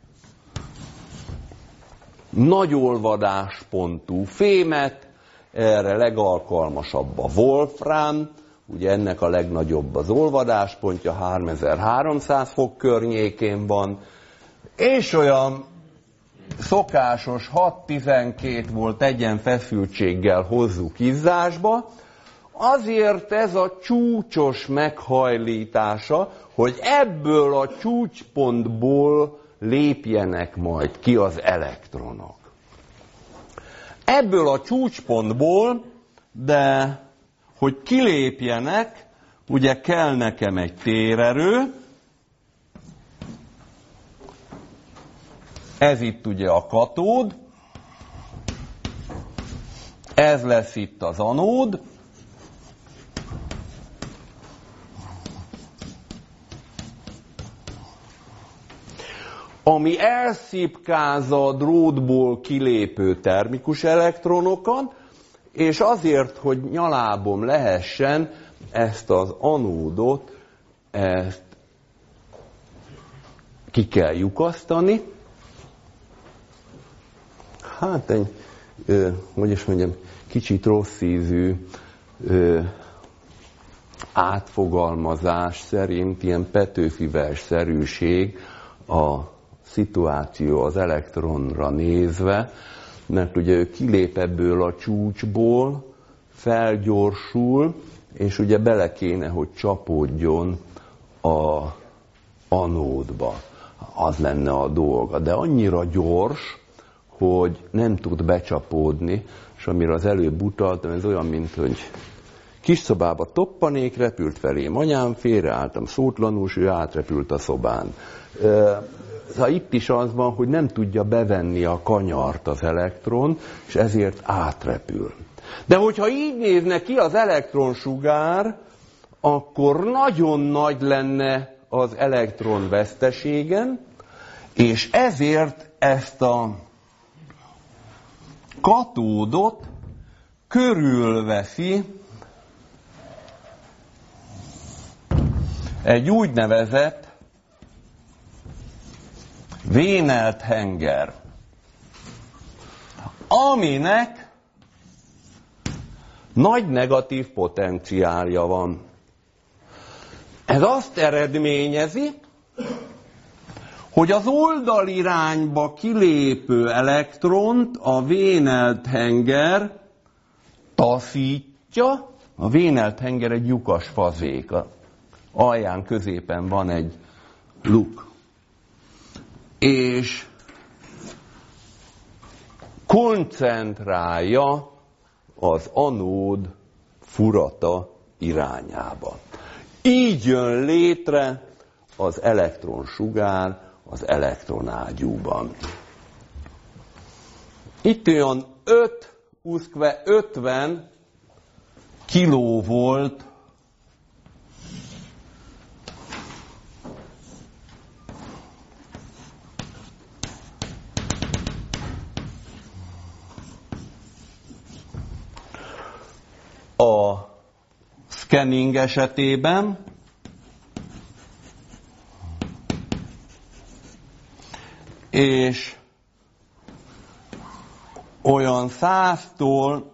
nagy olvadáspontú fémet, erre legalkalmasabb a wolfram, ugye ennek a legnagyobb az olvadáspontja, háromezer-háromszáz fok környékén van, és olyan szokásos hat-tizenkét volt egyenfeszültséggel hozzuk izzásba, azért ez a csúcsos meghajlítása, hogy ebből a csúcspontból lépjenek majd ki az elektronok. Ebből a csúcspontból, de hogy kilépjenek, ugye kell nekem egy térerő, ez itt ugye a katód, ez lesz itt az anód, ami elszipkázza a drótból kilépő termikus elektronokat, és azért, hogy nyalábom lehessen, ezt az anódot, ezt ki kell lyukasztani. Hát egy, ö, hogy is mondjam, kicsit rossz ízű ö, átfogalmazás szerint ilyen Petőfi-vers-szerűség a szituáció az elektronra nézve, mert ugye ő kilép ebből a csúcsból, felgyorsul, és ugye bele kéne, hogy csapódjon a anódba. Az lenne a dolga. De annyira gyors, hogy nem tud becsapódni, és amire az előbb utaltam, ez olyan, mint hogy kis szobába toppanék, repült felém anyám, félreálltam szótlanul, és ő átrepült a szobán. Szóval itt is az van, hogy nem tudja bevenni a kanyart az elektron, és ezért átrepül. De hogyha így nézne ki az elektronsugár, akkor nagyon nagy lenne az elektron veszteségen, és ezért ezt a katódot körülveszi egy úgynevezett vénelt henger, aminek nagy negatív potenciálja van. Ez azt eredményezi, hogy az oldalirányba kilépő elektront a vénelt henger taszítja. A vénelt henger egy lyukas fazék. Alján középen van egy luk. És koncentrálja az anód furata irányába. Így jön létre az elektronsugár az elektronágyúban. Itt olyan öt ötven kilovolt a scanning esetében, és olyan száztól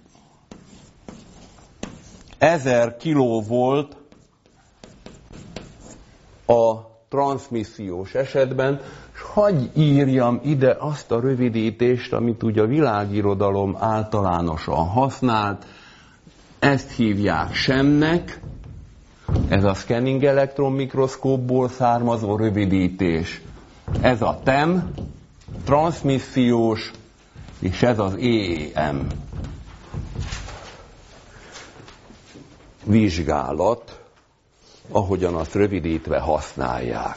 ezer kilovolt a transzmissziós esetben, és hagyj írjam ide azt a rövidítést, amit ugye a világirodalom általánosan használt. Ezt hívják semnek, ez a scanning elektronmikroszkópból származó rövidítés. Ez a tem, transzmissziós, és ez az é é em. Vizsgálat, ahogyan azt rövidítve használják.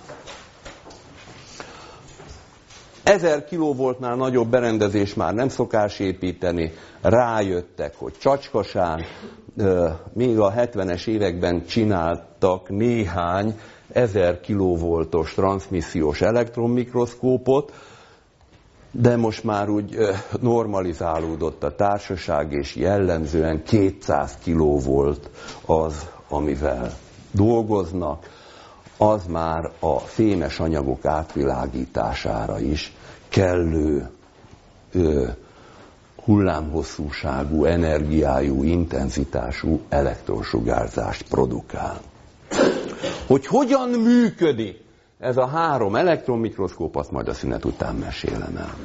ezer kilovoltnál nagyobb berendezés már nem szokás építeni, rájöttek, hogy csacskasán, még a hetvenes években csináltak néhány ezer kilovoltos transzmissziós elektronmikroszkópot, de most már úgy normalizálódott a társaság, és jellemzően kétszáz kilovolt az, amivel dolgoznak. Az már a fémes anyagok átvilágítására is kellő, ö, hullámhosszúságú, energiájú, intenzitású elektronsugárzást produkál. Hogy hogyan működik ez a három elektronmikroszkóp, azt majd a szünet után mesélem el.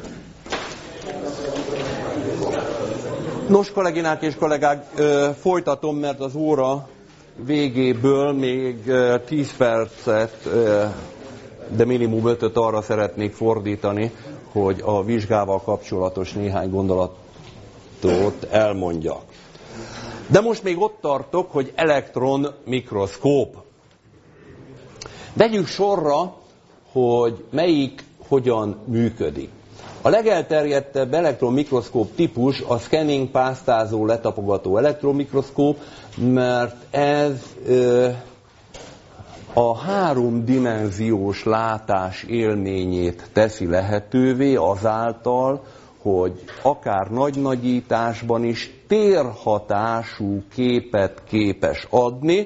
Nos, kolléginák és kollégák, folytatom, mert az óra végéből még tíz percet, de minimum ötöt arra szeretnék fordítani, hogy a vizsgával kapcsolatos néhány gondolatot elmondjak. De most még ott tartok, hogy elektronmikroszkóp. Vegyük sorra, hogy melyik hogyan működik. A legelterjedtebb elektronmikroszkóp típus a scanning, pásztázó, letapogató elektronmikroszkóp, mert ez ö, a háromdimenziós látás élményét teszi lehetővé azáltal, hogy akár nagy nagyításban is térhatású képet képes adni,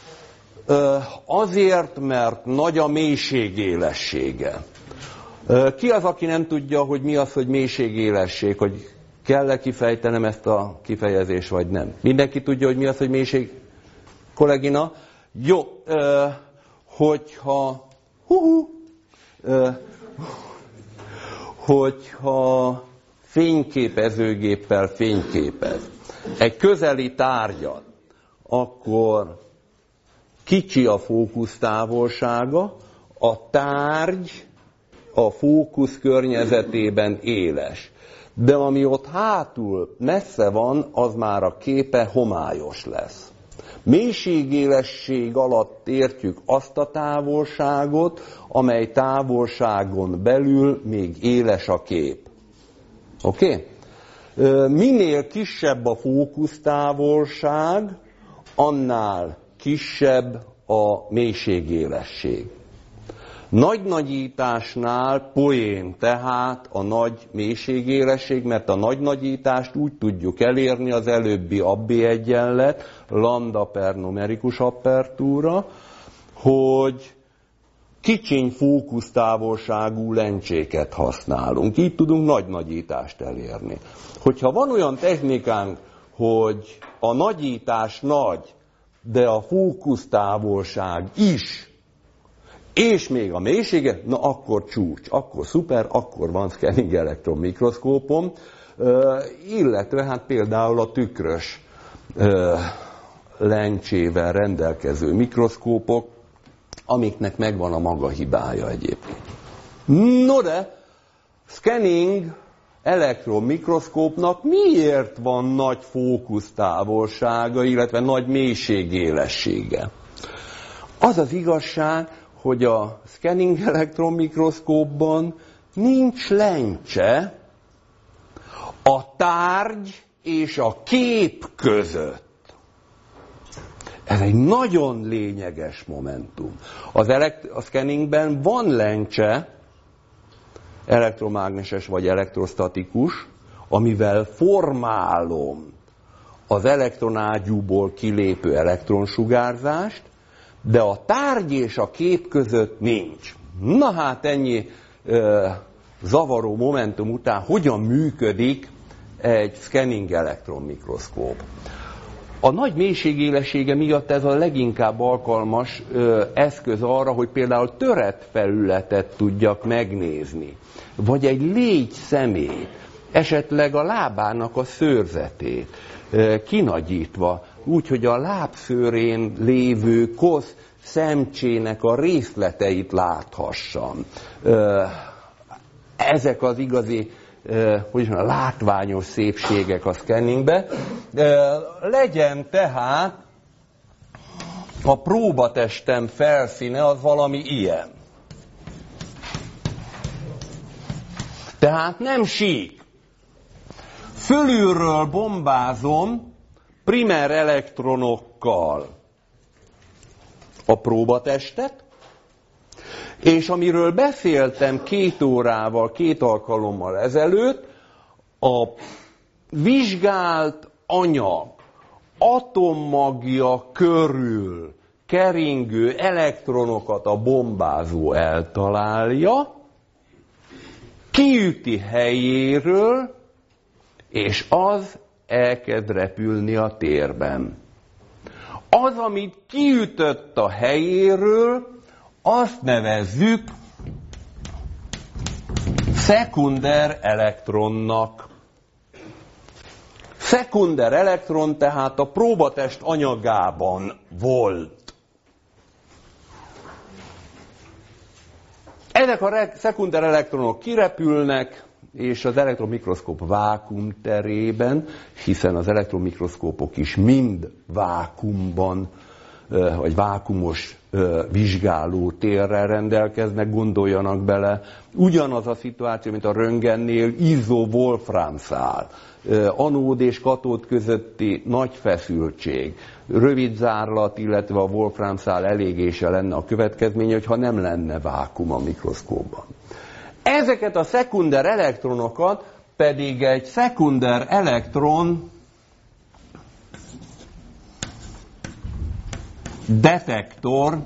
azért, mert nagy a mélységélessége. Ki az, aki nem tudja, hogy mi az, hogy mélységélesség, hogy kell-e kifejtenem ezt a kifejezést, vagy nem? Mindenki tudja, hogy mi az, hogy mélység? Kollégina? Jó, hogyha hú, hogyha fényképezőgéppel fényképez egy közeli tárgyat, akkor kicsi a fókusztávolsága, a tárgy a fókusz környezetében éles. De ami ott hátul messze van, az már a képe homályos lesz. Mélységélesség alatt értjük azt a távolságot, amely távolságon belül még éles a kép. Oké? Okay? Minél kisebb a fókusztávolság, annál kisebb a mélységélesség. Nagy nagyításnál poén tehát a nagy mélységélesség, mert a nagy nagyítást úgy tudjuk elérni, az előbbi Abbi egyenlet, lambda per numerikus apertúra, hogy kicsiny fókusztávolságú lencséket használunk. Így tudunk nagy nagyítást elérni. Hogyha van olyan technikánk, hogy a nagyítás nagy, de a fókusztávolság is, és még a mélysége, na akkor csúcs, akkor szuper, akkor van scanning elektronmikroszkópom, illetve hát például a tükrös lencsével rendelkező mikroszkópok, amiknek megvan a maga hibája egyébként. No de, scanning elektronmikroszkópnak miért van nagy fókusztávolsága, illetve nagy mélységélessége? Az az igazság, hogy a scanning elektronmikroszkópban nincs lencse a tárgy és a kép között. Ez egy nagyon lényeges momentum. Az elekt- a scanningben van lencse, elektromágneses vagy elektrostatikus, amivel formálom az elektronágyúból kilépő elektronsugárzást, de a tárgy és a kép között nincs. Na hát ennyi ö, zavaró momentum után hogyan működik egy scanning elektronmikroszkóp. A nagy mélységélessége miatt ez a leginkább alkalmas ö, eszköz arra, hogy például törett felületet tudjak megnézni, vagy egy légyszemét, esetleg a lábának a szőrzetét ö, kinagyítva, úgy, hogy a lábszőrén lévő kosz szemcsének a részleteit láthassam. Ö, ezek az igazi hogy mondjam, látványos szépségek a scanningbe. Legyen tehát a próbatestem felszíne az valami ilyen. Tehát nem sík. Fölülről bombázom primer elektronokkal a próbatestet, és amiről beszéltem két órával, két alkalommal ezelőtt, a vizsgált anyag atommagja körül keringő elektronokat a bombázó eltalálja, kiüti helyéről, és az elkezd repülni a térben. Az, amit kiütött a helyéről, azt nevezzük szekunder elektronnak. Szekunder elektron tehát a próbatest anyagában volt. Ezek a szekunder elektronok kirepülnek, és az elektronmikroszkóp vákuumterében, hiszen az elektronmikroszkópok is mind vákuumban, vagy vákuumos vizsgáló térrel rendelkeznek, gondoljanak bele. Ugyanaz a szituáció, mint a röntgennél, izo-wolfram szál. Anód és katód közötti nagy feszültség, rövid zárlat, illetve a wolfram szál elégése lenne a következménye, hogyha nem lenne vákuum a mikroszkópban. Ezeket a szekunder elektronokat pedig egy szekunder elektron detektor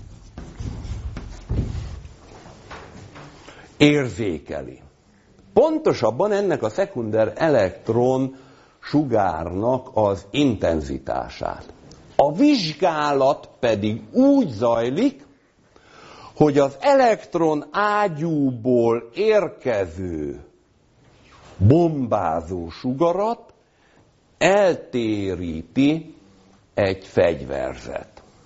érzékeli. Pontosabban ennek a szekunder elektron sugárnak az intenzitását. A vizsgálat pedig úgy zajlik, hogy az elektron ágyúból érkező bombázó sugarat eltéríti egy fegyverzet.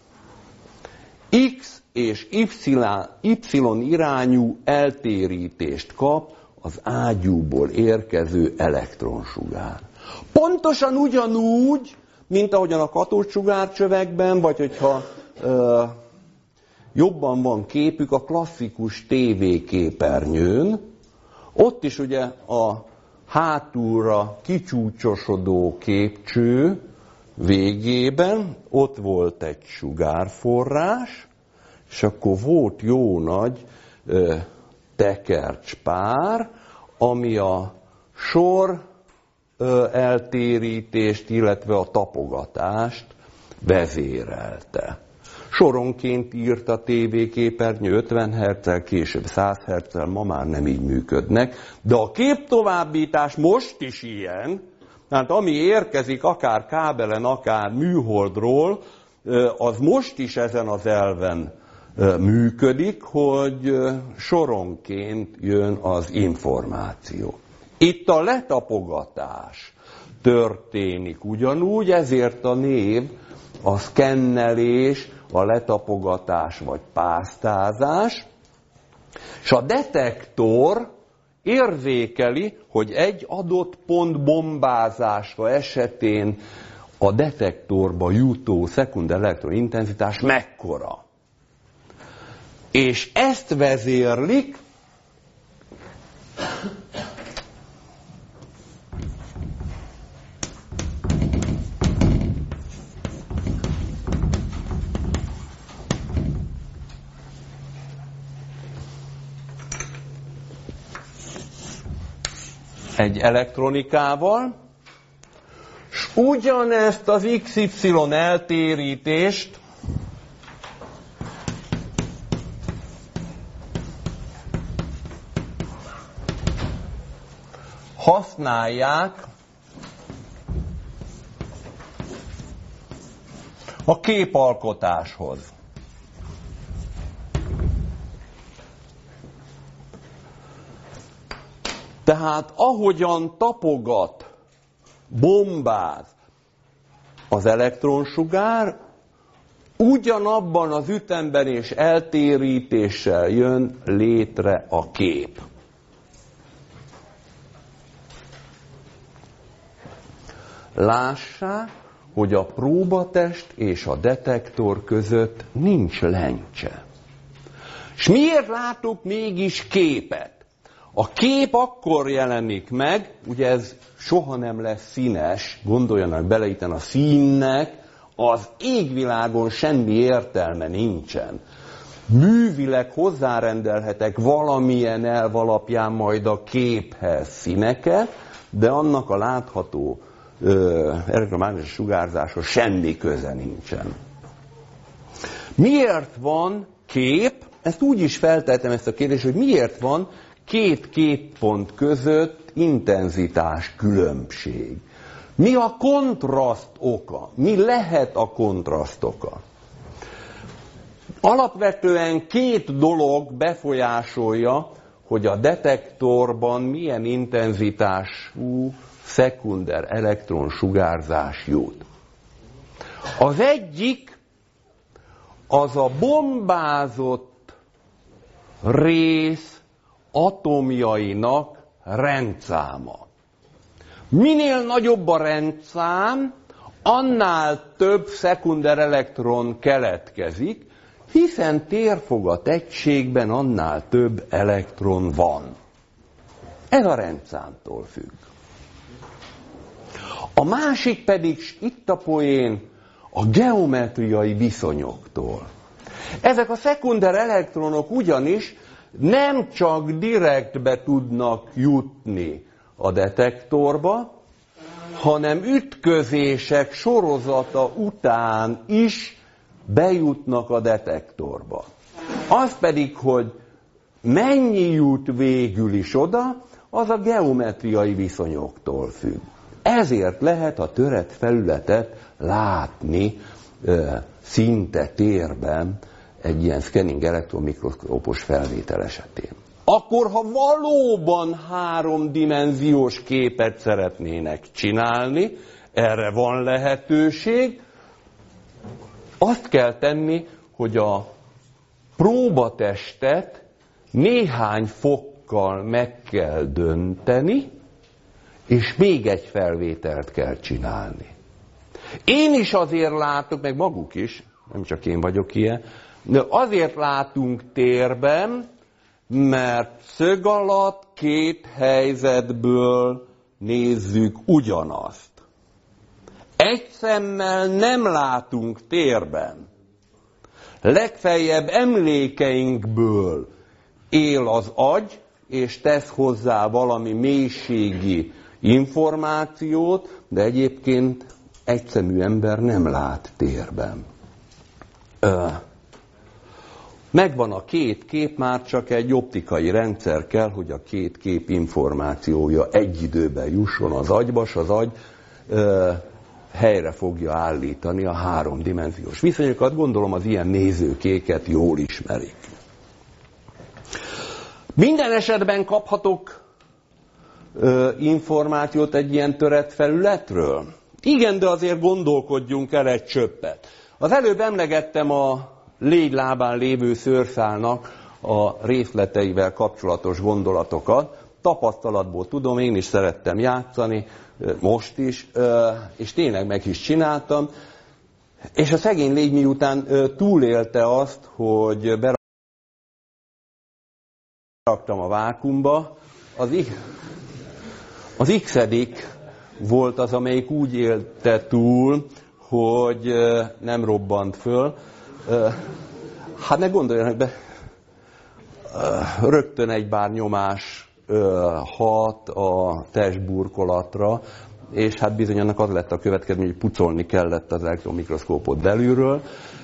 X és Y irányú eltérítést kap az ágyúból érkező elektronsugár. Pontosan ugyanúgy, mint ahogyan a katódsugárcsövekben, vagy hogyha ö, jobban van képük a klasszikus tévéképernyőn, ott is ugye a hátulra kicsúcsosodó képcső végében ott volt egy sugárforrás, és akkor volt jó nagy ö, tekercspár, ami a sor ö, eltérítést, illetve a tapogatást vezérelte. Soronként írt a tévéképernyő ötven hertzel, később száz hertzel, ma már nem így működnek, de a képtovábbítás most is ilyen, tehát ami érkezik akár kábelen, akár műholdról, az most is ezen az elven működik, hogy soronként jön az információ. Itt a letapogatás történik ugyanúgy, ezért a név a szkennelés, a letapogatás vagy pásztázás, és a detektor érzékeli, hogy egy adott pont bombázása esetén a detektorba jutó szekunder elektron intenzitás mekkora. És ezt vezérlik egy elektronikával, és ugyanezt az iksz ipszilon eltérítést használják a képalkotáshoz. Tehát ahogyan tapogat, bombáz az elektronsugár, ugyanabban az ütemben és eltérítéssel jön létre a kép. Lássák, hogy a próbatest és a detektor között nincs lencse. És miért látok mégis képet? A kép akkor jelenik meg, ugye ez soha nem lesz színes, gondoljanak bele, itten a színnek az égvilágon semmi értelme nincsen. Művileg hozzárendelhetek valamilyen elv alapján majd a képhez színeket, de annak a látható ö, elektromágneses sugárzáshoz semmi köze nincsen. Miért van kép? Ezt úgy is feltettem ezt a kérdést, hogy miért van két képpont között intenzitás különbség. Mi a kontraszt oka? Mi lehet a kontraszt oka? Alapvetően két dolog befolyásolja, hogy a detektorban milyen intenzitású szekunder elektronsugárzás jut. Az egyik az a bombázott rész atomjainak rendszáma. Minél nagyobb a rendszám, annál több szekunder elektron keletkezik, hiszen térfogat egységben annál több elektron van. Ez a rendszámtól függ. A másik pedig, itt a poén, a geometriai viszonyoktól. Ezek a szekunder elektronok ugyanis nem csak direktbe tudnak jutni a detektorba, hanem ütközések sorozata után is bejutnak a detektorba. Az pedig, hogy mennyi jut végül is oda, az a geometriai viszonyoktól függ. Ezért lehet a törett felületet látni e, szinte térben egy ilyen scanning elektronmikroszkópos felvétel esetén. Akkor, ha valóban háromdimenziós képet szeretnének csinálni, erre van lehetőség, azt kell tenni, hogy a próbatestet néhány fokkal meg kell dönteni, és még egy felvételt kell csinálni. Én is azért látok, meg maguk is, nem csak én vagyok ilyen, de azért látunk térben, mert szög alatt két helyzetből nézzük ugyanazt. Egy szemmel nem látunk térben. Legfeljebb emlékeinkből él az agy, és tesz hozzá valami mélységi információt, de egyébként egyszemű ember nem lát térben. Ö, megvan a két kép, már csak egy optikai rendszer kell, hogy a két kép információja egy időben jusson az agyba, s az agy ö, helyre fogja állítani a háromdimenziós viszonyokat. Gondolom az ilyen nézőkéket jól ismerik. Minden esetben kaphatok ö, információt egy ilyen törett felületről? Igen, de azért gondolkodjunk el egy csöppet. Az előbb emlegettem a légy lábán lévő szőrszálnak a részleteivel kapcsolatos gondolatokat. Tapasztalatból tudom, én is szerettem játszani, most is, és tényleg meg is csináltam. És a szegény légy miután túlélte azt, hogy beraktam a vákuumba, az, az x-edik volt az, amelyik úgy élte túl, hogy nem robbant föl. Hát ne gondoljanak be, rögtön egy bár nyomás hat a testburkolatra, és hát bizony annak az lett a következmény, hogy pucolni kellett az elektronmikroszkópot belülről.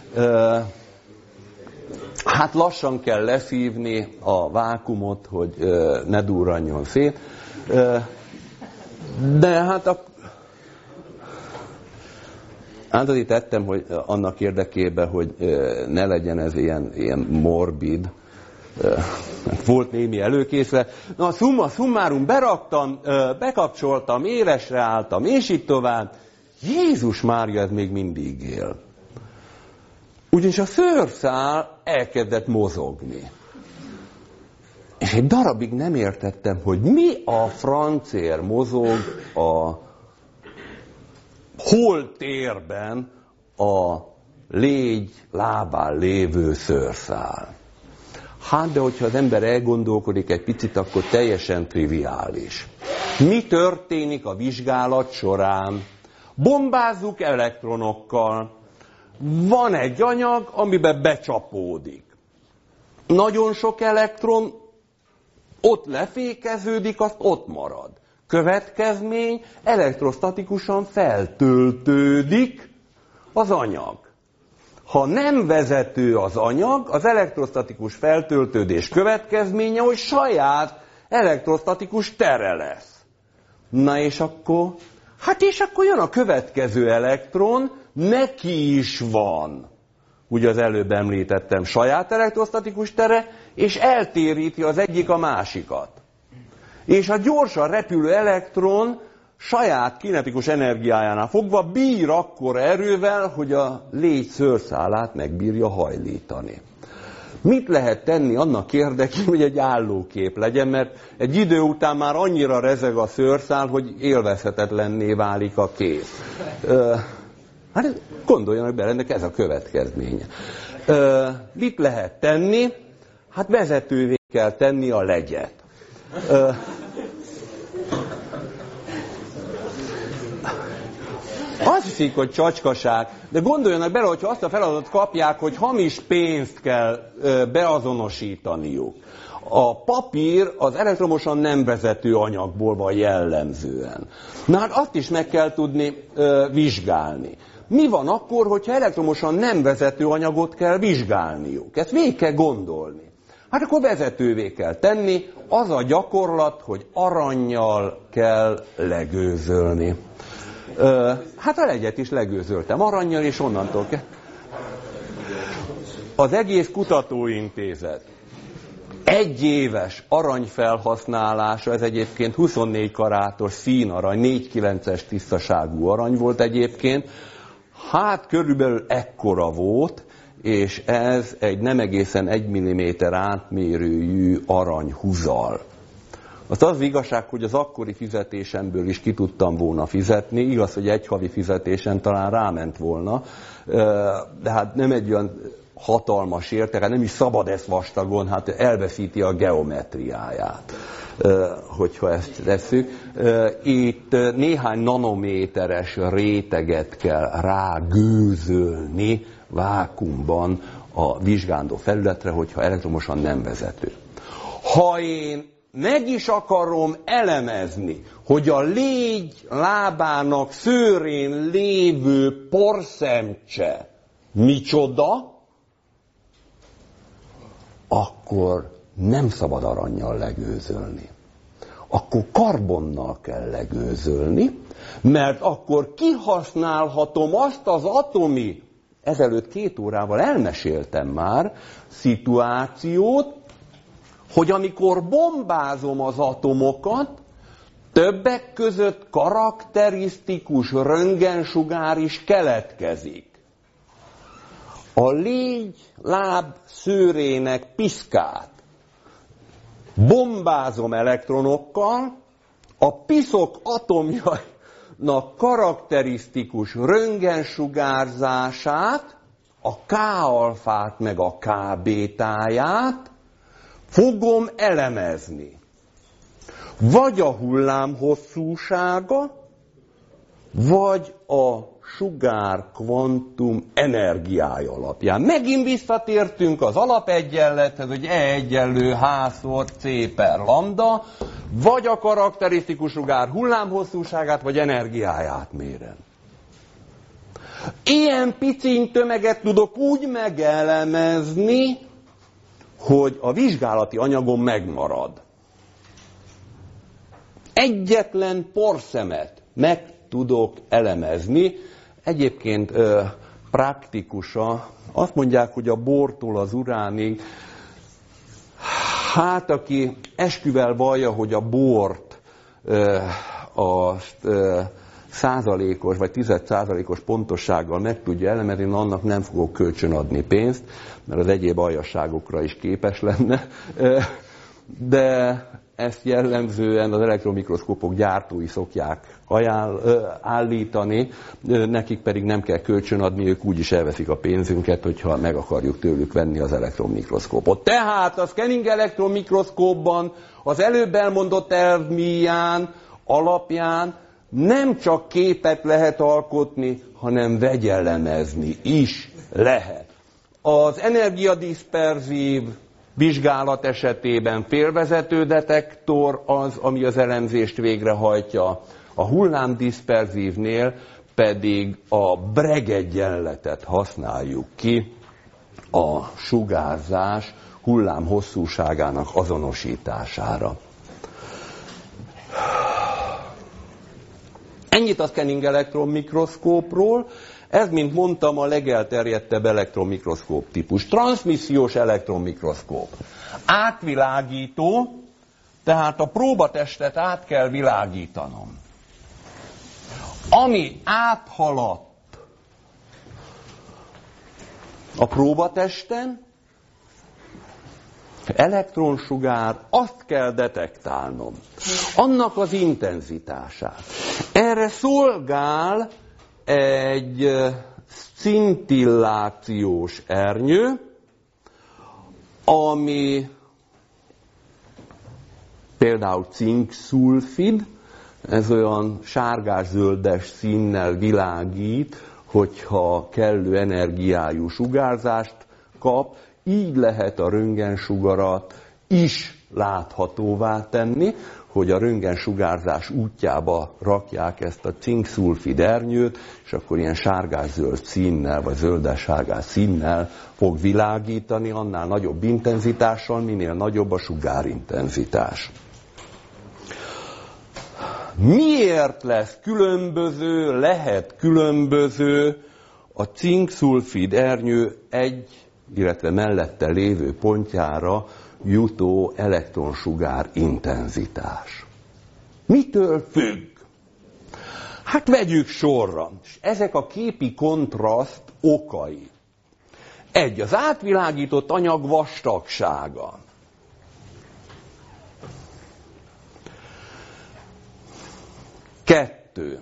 Hát lassan kell leszívni a vákuumot, hogy ne durranjon szét. De hát a... Hát azért tettem, hogy annak érdekében, hogy ne legyen ez ilyen, ilyen morbid. Volt némi előkészlet. Na, summa summarum, beraktam, bekapcsoltam, éresre álltam, és így tovább. Jézus Mária, ez még mindig él. Ugyanis a szőrszál elkezdett mozogni. És egy darabig nem értettem, hogy mi a francér mozog a holtérben a légy lábán lévő szőrszál. Hát, de hogyha az ember elgondolkodik egy picit, akkor teljesen triviális. Mi történik a vizsgálat során? Bombázzuk elektronokkal. Van egy anyag, amiben becsapódik. Nagyon sok elektron ott lefékeződik, azt ott marad. Következmény, elektrostatikusan feltöltődik az anyag. Ha nem vezető az anyag, az elektrostatikus feltöltődés következménye, hogy saját elektrostatikus tere lesz. Na és akkor, hát és akkor jön a következő elektron, neki is van. Ugye az előbb említettem saját elektrostatikus tere, és eltéríti az egyik a másikat. És a gyorsan repülő elektron saját kinetikus energiájánál fogva bír akkora erővel, hogy a légy szőrszálát megbírja hajlítani. Mit lehet tenni annak érdekében, hogy egy állókép legyen, mert egy idő után már annyira rezeg a szőrszál, hogy élvezhetetlenné válik a kép. Ö, hát gondoljanak bele, ennek ez a következménye. Ö, mit lehet tenni? Hát vezetővé kell tenni a legyet. Ö, Azt hiszik, hogy csacskaság, de gondoljanak bele, hogyha azt a feladatot kapják, hogy hamis pénzt kell ö, beazonosítaniuk. A papír az elektromosan nem vezető anyagból van jellemzően. Na hát azt is meg kell tudni ö, vizsgálni. Mi van akkor, hogyha elektromosan nem vezető anyagot kell vizsgálniuk? Ezt végig kell gondolni. Hát akkor vezetővé kell tenni, az a gyakorlat, hogy arannyal kell legőzölni. Ö, hát a legyet is legőzöltem arannyal, és onnantól kell. Az egész kutatóintézet egyéves aranyfelhasználása, ez egyébként huszonnégy karátos színarany, négy kilences tisztaságú arany volt egyébként, hát körülbelül ekkora volt, és ez egy nem egészen egy milliméter átmérőjű aranyhuzal. Az az igazság, hogy az akkori fizetésemből is ki tudtam volna fizetni, igaz, hogy egy havi fizetésen talán ráment volna, de hát nem egy olyan hatalmas érték, nem is szabad ezt vastagon, hát elveszíti a geometriáját, hogyha ezt tesszük. Itt néhány nanométeres réteget kell rágőzölni vákuumban a vizsgálandó felületre, hogyha elektromosan nem vezető. Ha én meg is akarom elemezni, hogy a légy lábának szőrén lévő porszemcse micsoda, akkor nem szabad arannyal legőzölni. Akkor karbonnal kell legőzölni, mert akkor kihasználhatom azt az atomi, ezelőtt két órával elmeséltem már, szituációt, hogy amikor bombázom az atomokat, többek között karakterisztikus röntgensugár is keletkezik. A légy láb szőrének piszkát bombázom elektronokkal, a piszok atomjainak karakterisztikus röntgensugárzását, a K-alfát meg a K-bétáját fogom elemezni. Vagy a hullám hosszúsága, vagy a sugár kvantum energiája alapján. Megint visszatértünk az alapegyenlethez, hogy E egyenlő H szor C per lambda, vagy a karakterisztikus sugár hullámhosszúságát, vagy energiáját mérem. Ilyen piciny tömeget tudok úgy megelemezni, hogy a vizsgálati anyagom megmarad. Egyetlen porszemet meg tudok elemezni. Egyébként ö, praktikusa, azt mondják, hogy a bortól az uránig, hát aki esküvel vallja, hogy a bort ö, azt ö, százalékos vagy tized százalékos pontossággal meg tudja elemezni, annak nem fogok kölcsönadni pénzt, mert az egyéb aljasságokra is képes lenne. De ezt jellemzően az elektromikroszkópok gyártói szokják ajánl, állítani, nekik pedig nem kell kölcsönadni, ők úgyis elveszik a pénzünket, hogyha meg akarjuk tőlük venni az elektronmikroszkópot. Tehát a scanning elektronmikroszkópban az előbb elmondott elv míján, alapján nem csak képet lehet alkotni, hanem vegyelemezni is lehet. Az energiadisperzív vizsgálat esetében félvezető detektor az, ami az elemzést végrehajtja, a hullámdisperzívnél pedig a Bragg egyenletet használjuk ki a sugárzás hullám hosszúságának azonosítására. Ennyit a scanning elektronmikroszkópról. Ez, mint mondtam, a legelterjedtebb elektronmikroszkóp típus. Transzmissziós elektronmikroszkóp. Átvilágító, tehát a próbatestet át kell világítanom. Ami áthaladt a próbatesten, elektronsugár, azt kell detektálnom. Annak az intenzitását. Erre szolgál egy szintillációs ernyő, ami például cinkszulfid, ez olyan sárgás-zöldes színnel világít, hogyha kellő energiájú sugárzást kap, így lehet a röntgensugarat is láthatóvá tenni, hogy a röntgensugárzás útjába rakják ezt a cinkszulfid ernyőt, és akkor ilyen sárgás-zöld színnel, vagy zöldes-sárgás színnel fog világítani, annál nagyobb intenzitással, minél nagyobb a sugárintenzitás. Miért lesz különböző, lehet különböző a cinkszulfid ernyő egy, illetve mellette lévő pontjára jutó elektronsugár intenzitás? Mitől függ? Hát vegyük sorra. Ezek a képi kontraszt okai. Egy, az átvilágított anyag vastagsága. Kettő.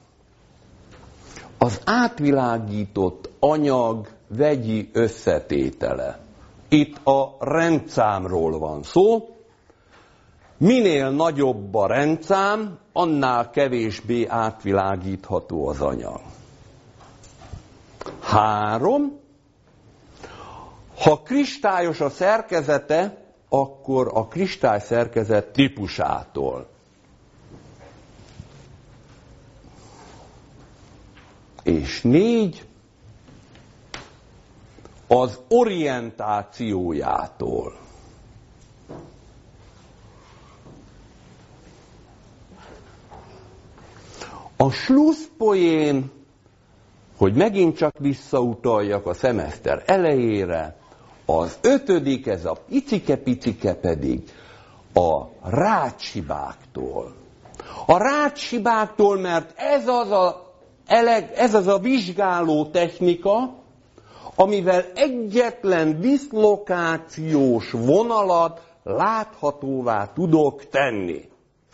Az átvilágított anyag vegyi összetétele. Itt a rendszámról van szó. Minél nagyobb a rendszám, annál kevésbé átvilágítható az anyag. Három. Ha kristályos a szerkezete, akkor a kristály szerkezet típusától. És négy, az orientációjától. A slusszpoén, hogy megint csak visszautaljak a szemeszter elejére, az ötödik, ez a picike-picike pedig a rácshibáktól. A rácshibáktól, mert ez az a Eleg, ez az a vizsgáló technika, amivel egyetlen diszlokációs vonalat láthatóvá tudok tenni.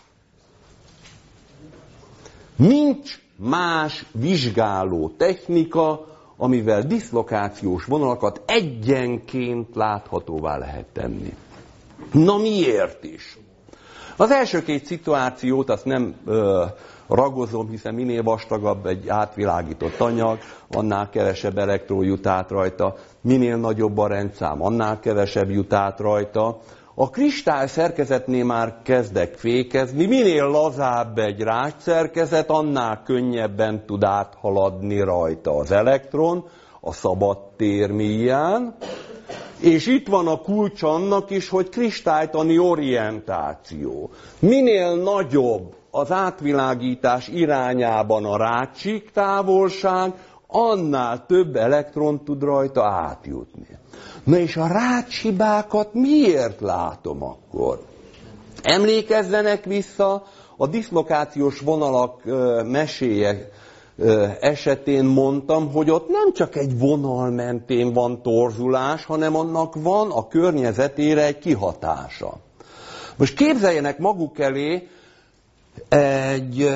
Nincs más vizsgáló technika, amivel diszlokációs vonalakat egyenként láthatóvá lehet tenni. Na miért is? Az első két szituációt azt nem ö, ragozom, hiszen minél vastagabb egy átvilágított anyag, annál kevesebb elektron jut át rajta, minél nagyobb a rendszám, annál kevesebb jut át rajta. A kristály szerkezetnél már kezdek fékezni, minél lazább egy rácsszerkezet, annál könnyebben tud áthaladni rajta az elektron, a szabad tér míján. És itt van a kulcs annak is, hogy kristálytani orientáció. Minél nagyobb az átvilágítás irányában a rácsik távolság, annál több elektron tud rajta átjutni. Na és a rácshibákat miért látom akkor? Emlékezzenek vissza, a diszlokációs vonalak meséje esetén mondtam, hogy ott nem csak egy vonal mentén van torzulás, hanem annak van a környezetére egy kihatása. Most képzeljenek maguk elé egy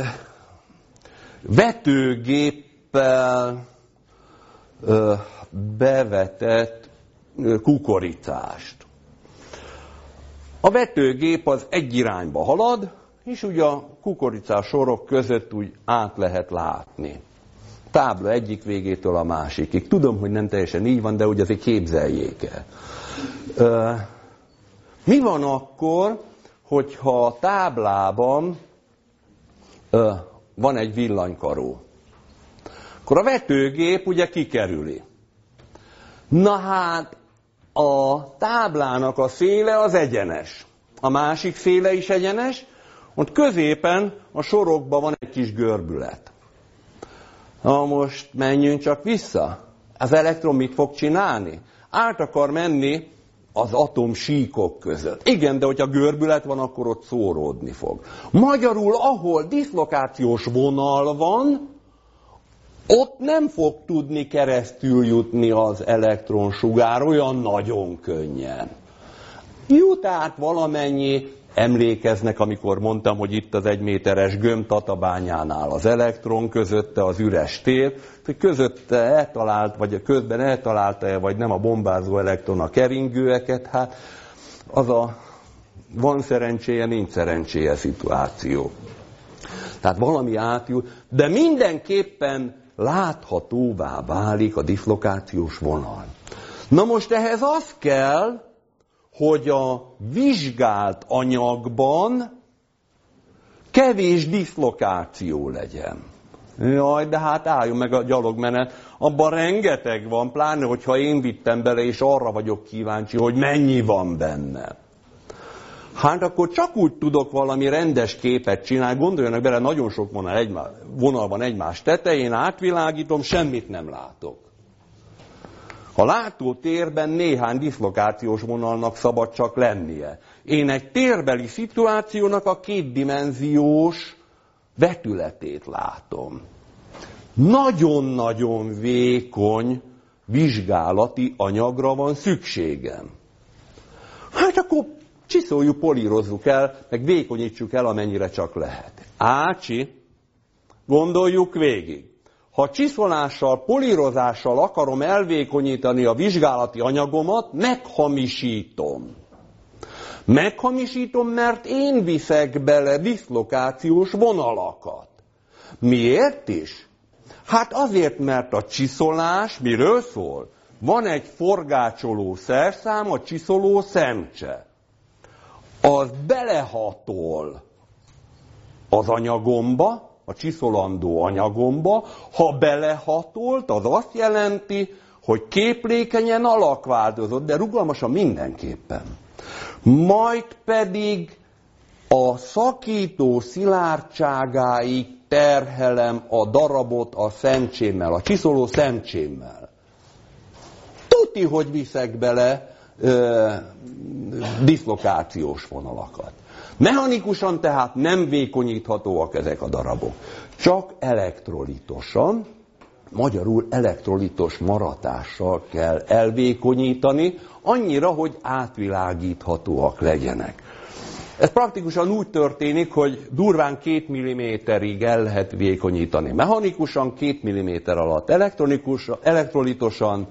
vetőgéppel bevetett kukoricást. A vetőgép az egy irányba halad, és ugye a kukoricás sorok között úgy át lehet látni. Tábla egyik végétől a másikig. Tudom, hogy nem teljesen így van, de úgy azért képzeljék el. Mi van akkor, hogyha a táblában van egy villanykaró? Akkor a vetőgép ugye kikerüli. Na hát a táblának a széle az egyenes. A másik széle is egyenes, Ott középen a sorokban van egy kis görbület. Na most menjünk csak vissza. Az elektron mit fog csinálni? Át akar menni az atomsíkok között. Igen, de hogyha görbület van, akkor ott szóródni fog. Magyarul, ahol diszlokációs vonal van, ott nem fog tudni keresztül jutni az elektronsugár olyan nagyon könnyen. Jut át valamennyi, emlékeznek, amikor mondtam, hogy itt az egyméteres gömb Tatabányánál az elektron, közötte az üres tér, hogy közötte eltalált, vagy közben eltalálta-e, vagy nem a bombázó elektron a keringőeket, hát az a van szerencséje, nincs szerencséje szituáció. Tehát valami átjut, de mindenképpen láthatóvá válik a diszlokációs vonal. Na most ehhez az kell, hogy a vizsgált anyagban kevés diszlokáció legyen. Jaj, de hát álljon meg a gyalogmenet, abban rengeteg van, pláne, hogyha én vittem bele, és arra vagyok kíváncsi, hogy mennyi van benne. Hát akkor csak úgy tudok valami rendes képet csinálni, gondoljanak bele, nagyon sok vonal, egymás, vonal van egymás tetején, átvilágítom, semmit nem látok. A látótérben néhány diszlokációs vonalnak szabad csak lennie. Én egy térbeli szituációnak a kétdimenziós vetületét látom. Nagyon-nagyon vékony vizsgálati anyagra van szükségem. Hát akkor csiszoljuk, polírozzuk el, meg vékonyítsuk el, amennyire csak lehet. Ácsi, gondoljuk végig. Ha csiszolással, polírozással akarom elvékonyítani a vizsgálati anyagomat, meghamisítom. Meghamisítom, mert én viszek bele diszlokációs vonalakat. Miért is? Hát azért, mert a csiszolás miről szól? Van egy forgácsoló szerszám, a csiszoló szemcse. Az belehatol az anyagomba, a csiszolandó anyagomba, ha belehatolt, az azt jelenti, hogy képlékenyen alakváltozott, de rugalmasan mindenképpen. Majd pedig a szakító szilárdságáig terhelem a darabot a szemcsémmel, a csiszoló szemcsémmel. Tuti, hogy viszek bele ö, diszlokációs vonalakat. Mechanikusan tehát nem vékonyíthatóak ezek a darabok. Csak elektrolitosan, magyarul elektrolitos maratással kell elvékonyítani, annyira, hogy átvilágíthatóak legyenek. Ez praktikusan úgy történik, hogy durván két milliméterig el lehet vékonyítani mechanikusan, két milliméter alatt elektrolitosan,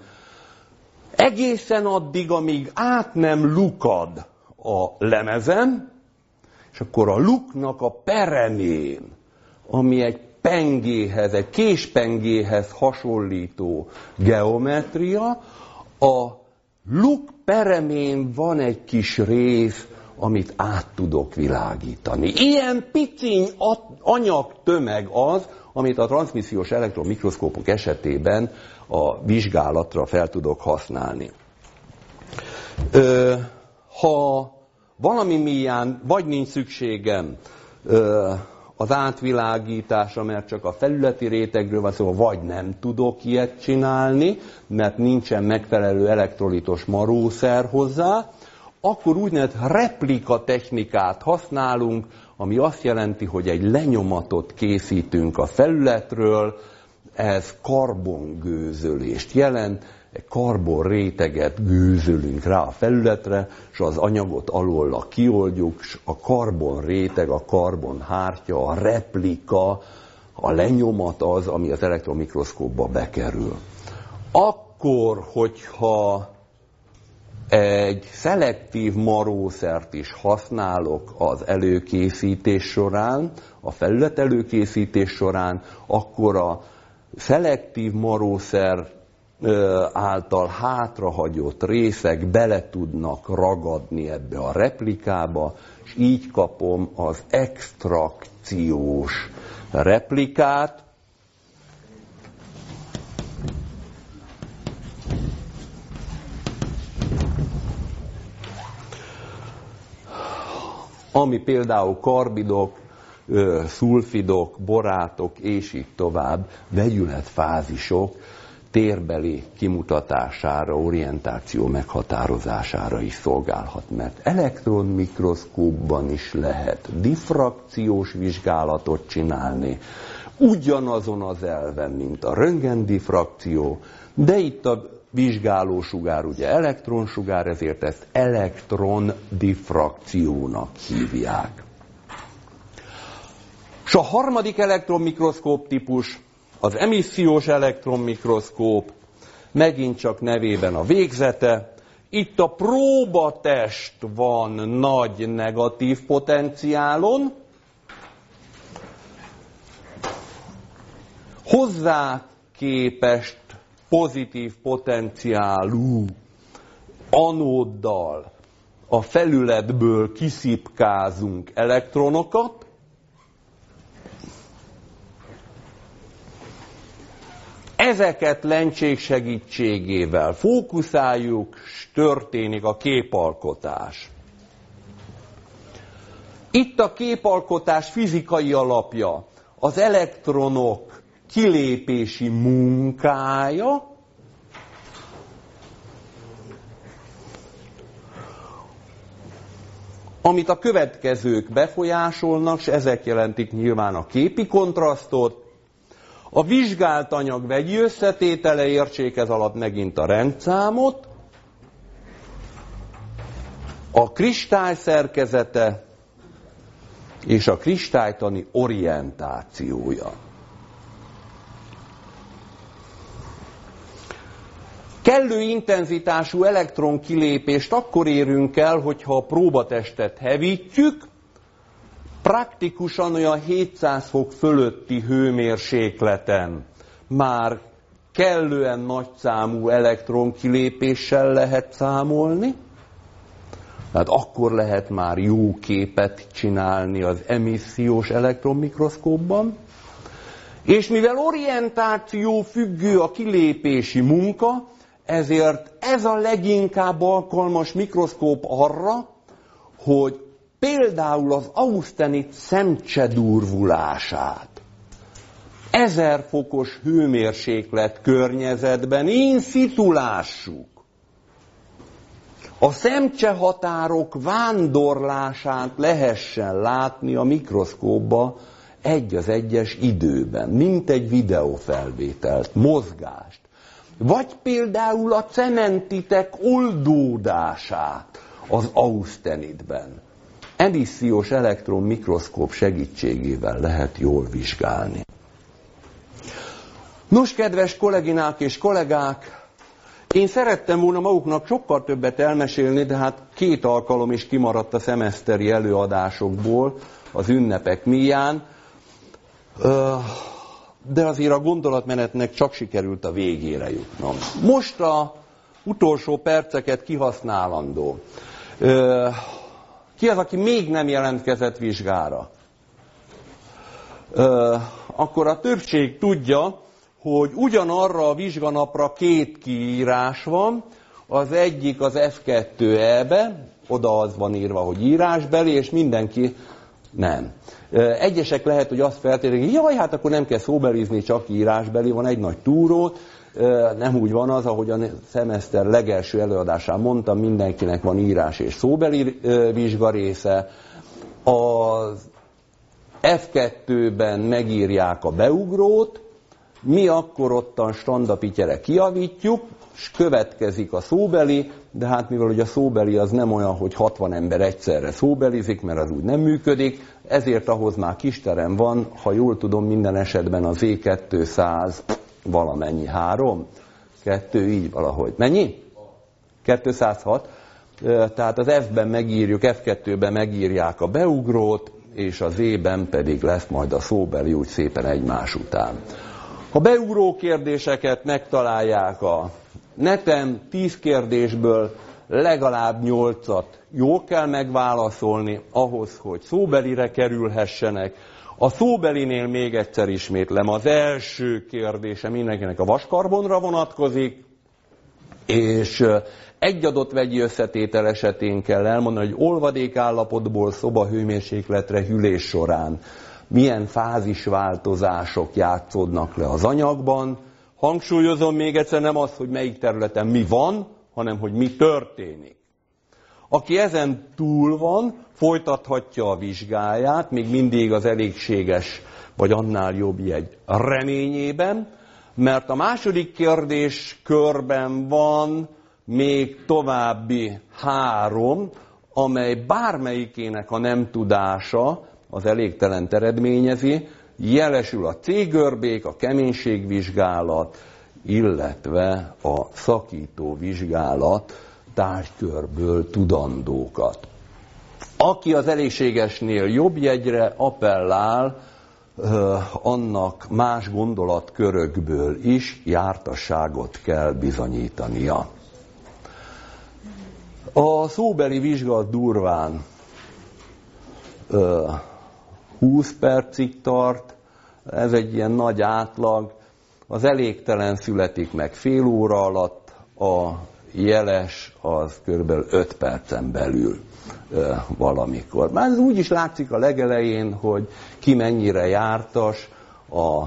egészen addig, amíg át nem lukad a lemezen, és akkor a luknak a peremén, ami egy pengéhez, egy késpengéhez hasonlító geometria, a luk peremén van egy kis rész, amit át tudok világítani. Ilyen piciny anyagtömeg az, amit a transzmissziós elektronmikroszkópok esetében a vizsgálatra fel tudok használni. Ö, ha valami miatt vagy nincs szükségem ö, az átvilágításra, mert csak a felületi rétegről van szó, vagy nem tudok ilyet csinálni, mert nincsen megfelelő elektrolitos marószer hozzá, akkor úgynevezett replika technikát használunk, ami azt jelenti, hogy egy lenyomatot készítünk a felületről, ez karbongőzölést jelent, egy karbon réteget gőzölünk rá a felületre, és az anyagot alóla kioldjuk, és a karbon réteg, a karbon hártya, a replika, a lenyomat az, ami az elektronmikroszkópba bekerül. Akkor, hogyha egy szelektív marószert is használok az előkészítés során, a felület előkészítés során, akkor a szelektív marószer által hátrahagyott részek bele tudnak ragadni ebbe a replikába, és így kapom az extrakciós replikát. ami például karbidok, szulfidok, borátok, és így tovább, vegyületfázisok térbeli kimutatására, orientáció meghatározására is szolgálhat, mert elektronmikroszkópban is lehet diffrakciós vizsgálatot csinálni, ugyanazon az elven, mint a röntgendiffrakció, de itt a vizsgálósugár ugye elektronsugár, ezért ezt elektrondiffrakciónak hívják. És a harmadik elektronmikroszkóp típus, az emissziós elektronmikroszkóp, megint csak nevében a végzete. Itt a próbatest van nagy negatív potenciálon, hozzá képest pozitív potenciálú anóddal a felületből kiszipkázunk elektronokat, ezeket lencsék segítségével fókuszáljuk, és történik a képalkotás. Itt a képalkotás fizikai alapja, az elektronok kilépési munkája, amit a következők befolyásolnak, és ezek jelentik nyilván a képi kontrasztot. A vizsgált anyag vegyi összetétele, értsék ez alatt megint a rendszámot, a kristály szerkezete és a kristálytani orientációja. Kellő intenzitású elektronkilépést akkor érünk el, hogyha a próbatestet hevítjük, praktikusan olyan hétszáz fok fölötti hőmérsékleten már kellően nagyszámú elektronkilépéssel lehet számolni, tehát akkor lehet már jó képet csinálni az emissziós elektronmikroszkópban, és mivel orientáció függő a kilépési munka, ezért ez a leginkább alkalmas mikroszkóp arra, hogy például az ausztenit szemcsedurvulását ezer fokos hőmérséklet környezetben in situ lássuk. A szemcsehatárok vándorlását lehessen látni a mikroszkópba egy az egyes időben, mint egy videófelvételt, mozgást. Vagy például a cementitek oldódását az ausztenitben. Emissziós elektronmikroszkóp segítségével lehet jól vizsgálni. Nos, kedves kolléginák és kollégák, én szerettem volna maguknak sokkal többet elmesélni, de hát két alkalom is kimaradt a szemeszteri előadásokból az ünnepek miatt. De azért a gondolatmenetnek csak sikerült a végére jutnom. Most a utolsó perceket kihasználandó. Ki az, aki még nem jelentkezett vizsgára? Akkor a többség tudja, hogy ugyanarra a vizsganapra két kiírás van. Az egyik az F kettő E-be, oda az van írva, hogy írásbeli, és mindenki nem. Egyesek lehet, hogy azt feltételezik, hogy jaj, hát akkor nem kell szóbelizni, csak írásbeli, van egy nagy túró. Nem úgy van az, ahogy a szemeszter legelső előadásán mondtam, mindenkinek van írás és szóbeli vizsgarésze. Az F kettőben megírják a beugrót, mi akkor ottan standapityere kijavítjuk, és következik a szóbeli, de hát mivel ugye a szóbeli az nem olyan, hogy hatvan ember egyszerre szóbelizik, mert az úgy nem működik, ezért ahhoz már kisterem van, ha jól tudom, minden esetben az E kétszáz valamennyi, három, kettő, így valahogy. Mennyi? kétszázhat. Tehát az F-ben megírjuk, F kettőben megírják a beugrót, és az E-ben pedig lesz majd a szóbeli úgy szépen egymás után. A beugró kérdéseket megtalálják a neten, tíz kérdésből legalább nyolcat jól kell megválaszolni ahhoz, hogy szóbelire kerülhessenek. A szóbelinél még egyszer ismétlem, az első kérdése mindenkinek a vaskarbonra vonatkozik, és egy adott vegyi összetétel esetén kell elmondani, hogy olvadékállapotból szobahőmérsékletre hűlés során milyen fázisváltozások játszódnak le az anyagban. Hangsúlyozom még egyszer, nem az, hogy melyik területen mi van, hanem hogy mi történik. Aki ezen túl van, folytathatja a vizsgáját, még mindig az elégséges, vagy annál jobb jegy reményében, mert a második kérdés körben van még további három, amely bármelyikének a nem tudása az elégtelent eredményezi, jelesül a C-görbék, a keménységvizsgálat, illetve a szakító vizsgálat tárgykörből tudandókat. Aki az elégségesnél jobb jegyre appellál, annak más gondolatkörökből is jártasságot kell bizonyítania. A szóbeli vizsga durván húsz percig tart, ez egy ilyen nagy átlag, az elégtelen születik meg fél óra alatt, a jeles az körülbelül öt percen belül valamikor. Már ez úgy is látszik a legelején, hogy ki mennyire jártas a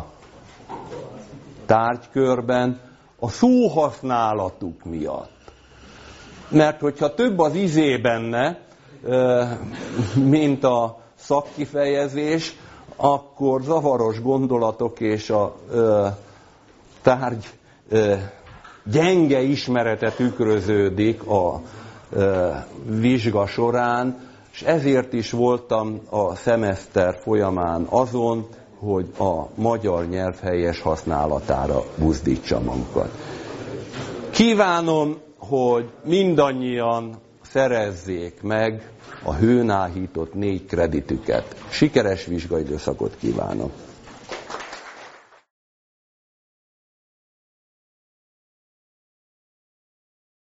tárgykörben a szóhasználatuk miatt. Mert hogyha több az izé benne, mint a szakkifejezés, akkor zavaros gondolatok és a tárgy gyenge ismerete tükröződik a vizsga során, és ezért is voltam a szemeszter folyamán azon, hogy a magyar nyelv helyes használatára buzdítsam magukat. Kívánom, hogy mindannyian szerezzék meg a hőn áhított négy kreditüket. Sikeres vizsgaidőszakot kívánok!